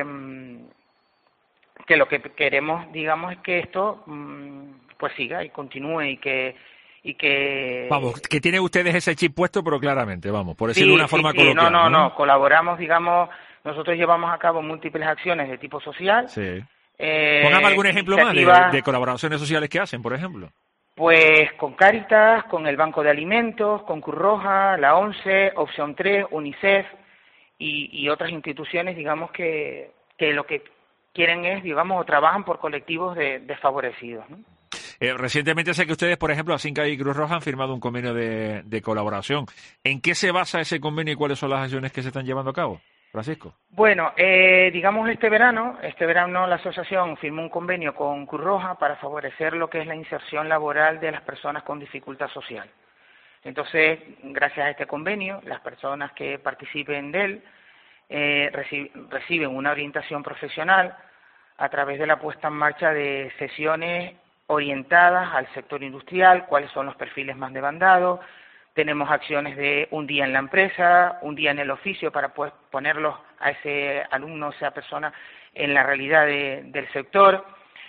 que lo que queremos, digamos, es que esto pues siga y continúe y que y que vamos, que tienen ustedes ese chip puesto, pero claramente, vamos, por decirlo sí, de una sí, forma sí, coloquial. No, no, no, no, colaboramos, digamos, nosotros llevamos a cabo múltiples acciones de tipo social. Sí. Eh, Póngame algún ejemplo más de, de colaboraciones sociales que hacen, por ejemplo. Pues con Cáritas, con el Banco de Alimentos, con Cruz Roja, la ONCE, Opción tres, UNICEF. Y, y otras instituciones, digamos, que, que lo que quieren es, digamos, o trabajan por colectivos de, desfavorecidos, ¿no? Eh, recientemente sé que ustedes, por ejemplo, Asinca y Cruz Roja han firmado un convenio de, de colaboración. ¿En qué se basa ese convenio y cuáles son las acciones que se están llevando a cabo, Francisco? Bueno, eh, digamos, este verano, este verano la asociación firmó un convenio con Cruz Roja para favorecer lo que es la inserción laboral de las personas con dificultad social. Entonces, gracias a este convenio, las personas que participen de él eh, reci- reciben una orientación profesional a través de la puesta en marcha de sesiones orientadas al sector industrial, cuáles son los perfiles más demandados. Tenemos acciones de un día en la empresa, un día en el oficio, para pues, ponerlos a ese alumno, a esa persona, en la realidad de, del sector.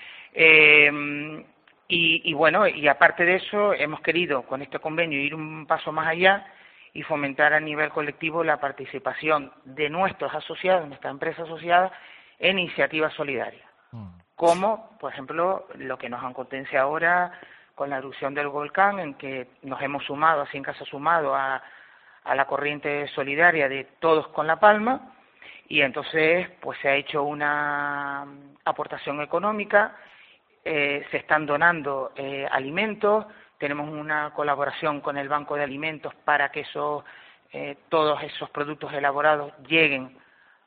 Eh, Y, y bueno, y aparte de eso, hemos querido con este convenio ir un paso más allá y fomentar a nivel colectivo la participación de nuestros asociados, de nuestras empresas asociadas, en iniciativas solidarias. Mm. Como, por ejemplo, lo que nos acontece ahora con la erupción del volcán, en que nos hemos sumado, Asinca se ha sumado a, a la corriente solidaria de Todos con La Palma, y entonces pues se ha hecho una aportación económica. Eh, se están donando eh, alimentos, tenemos una colaboración con el Banco de Alimentos para que esos, eh, todos esos productos elaborados lleguen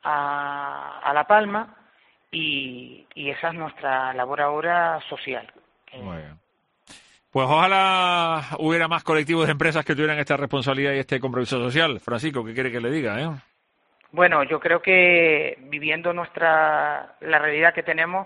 a, a La Palma, y, y esa es nuestra labor ahora social. Muy bien. Pues ojalá hubiera más colectivos de empresas que tuvieran esta responsabilidad y este compromiso social. Francisco, ¿qué quiere que le diga? Eh? Bueno, yo creo que viviendo nuestra la realidad que tenemos,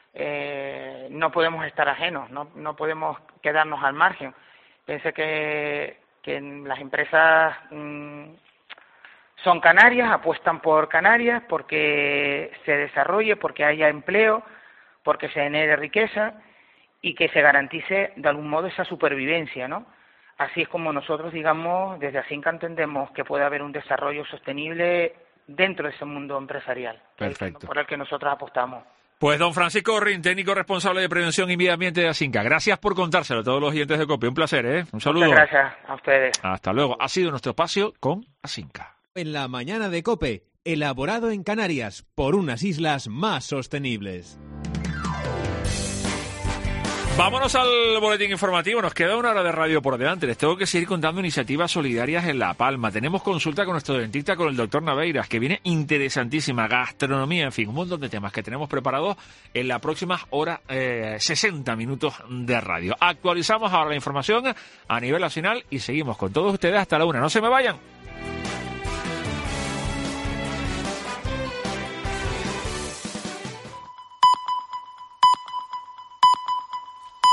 Eh, no podemos estar ajenos, no, no podemos quedarnos al margen. Pensé que, que las empresas mmm, son canarias, apuestan por Canarias porque se desarrolle, porque haya empleo, porque se genere riqueza y que se garantice de algún modo esa supervivencia, ¿no? Así es como nosotros, digamos, desde Asinca entendemos que puede haber un desarrollo sostenible dentro de ese mundo empresarial. Perfecto. Por el que nosotros apostamos. Pues don Francisco Orrín, técnico responsable de prevención y medio ambiente de Asinca. Gracias por contárselo a todos los oyentes de COPE. Un placer, ¿eh? Un saludo. Muchas gracias a ustedes. Hasta luego. Ha sido nuestro espacio con Asinca. En la mañana de COPE, elaborado en Canarias por unas islas más sostenibles. Vámonos al boletín informativo. Nos queda una hora de radio por delante. Les tengo que seguir contando iniciativas solidarias en La Palma. Tenemos consulta con nuestro dentista, con el doctor Naveiras, que viene interesantísima. Gastronomía, en fin, un montón de temas que tenemos preparados en la próxima hora, eh, sesenta minutos de radio. Actualizamos ahora la información a nivel nacional y seguimos con todos ustedes hasta la una. No se me vayan.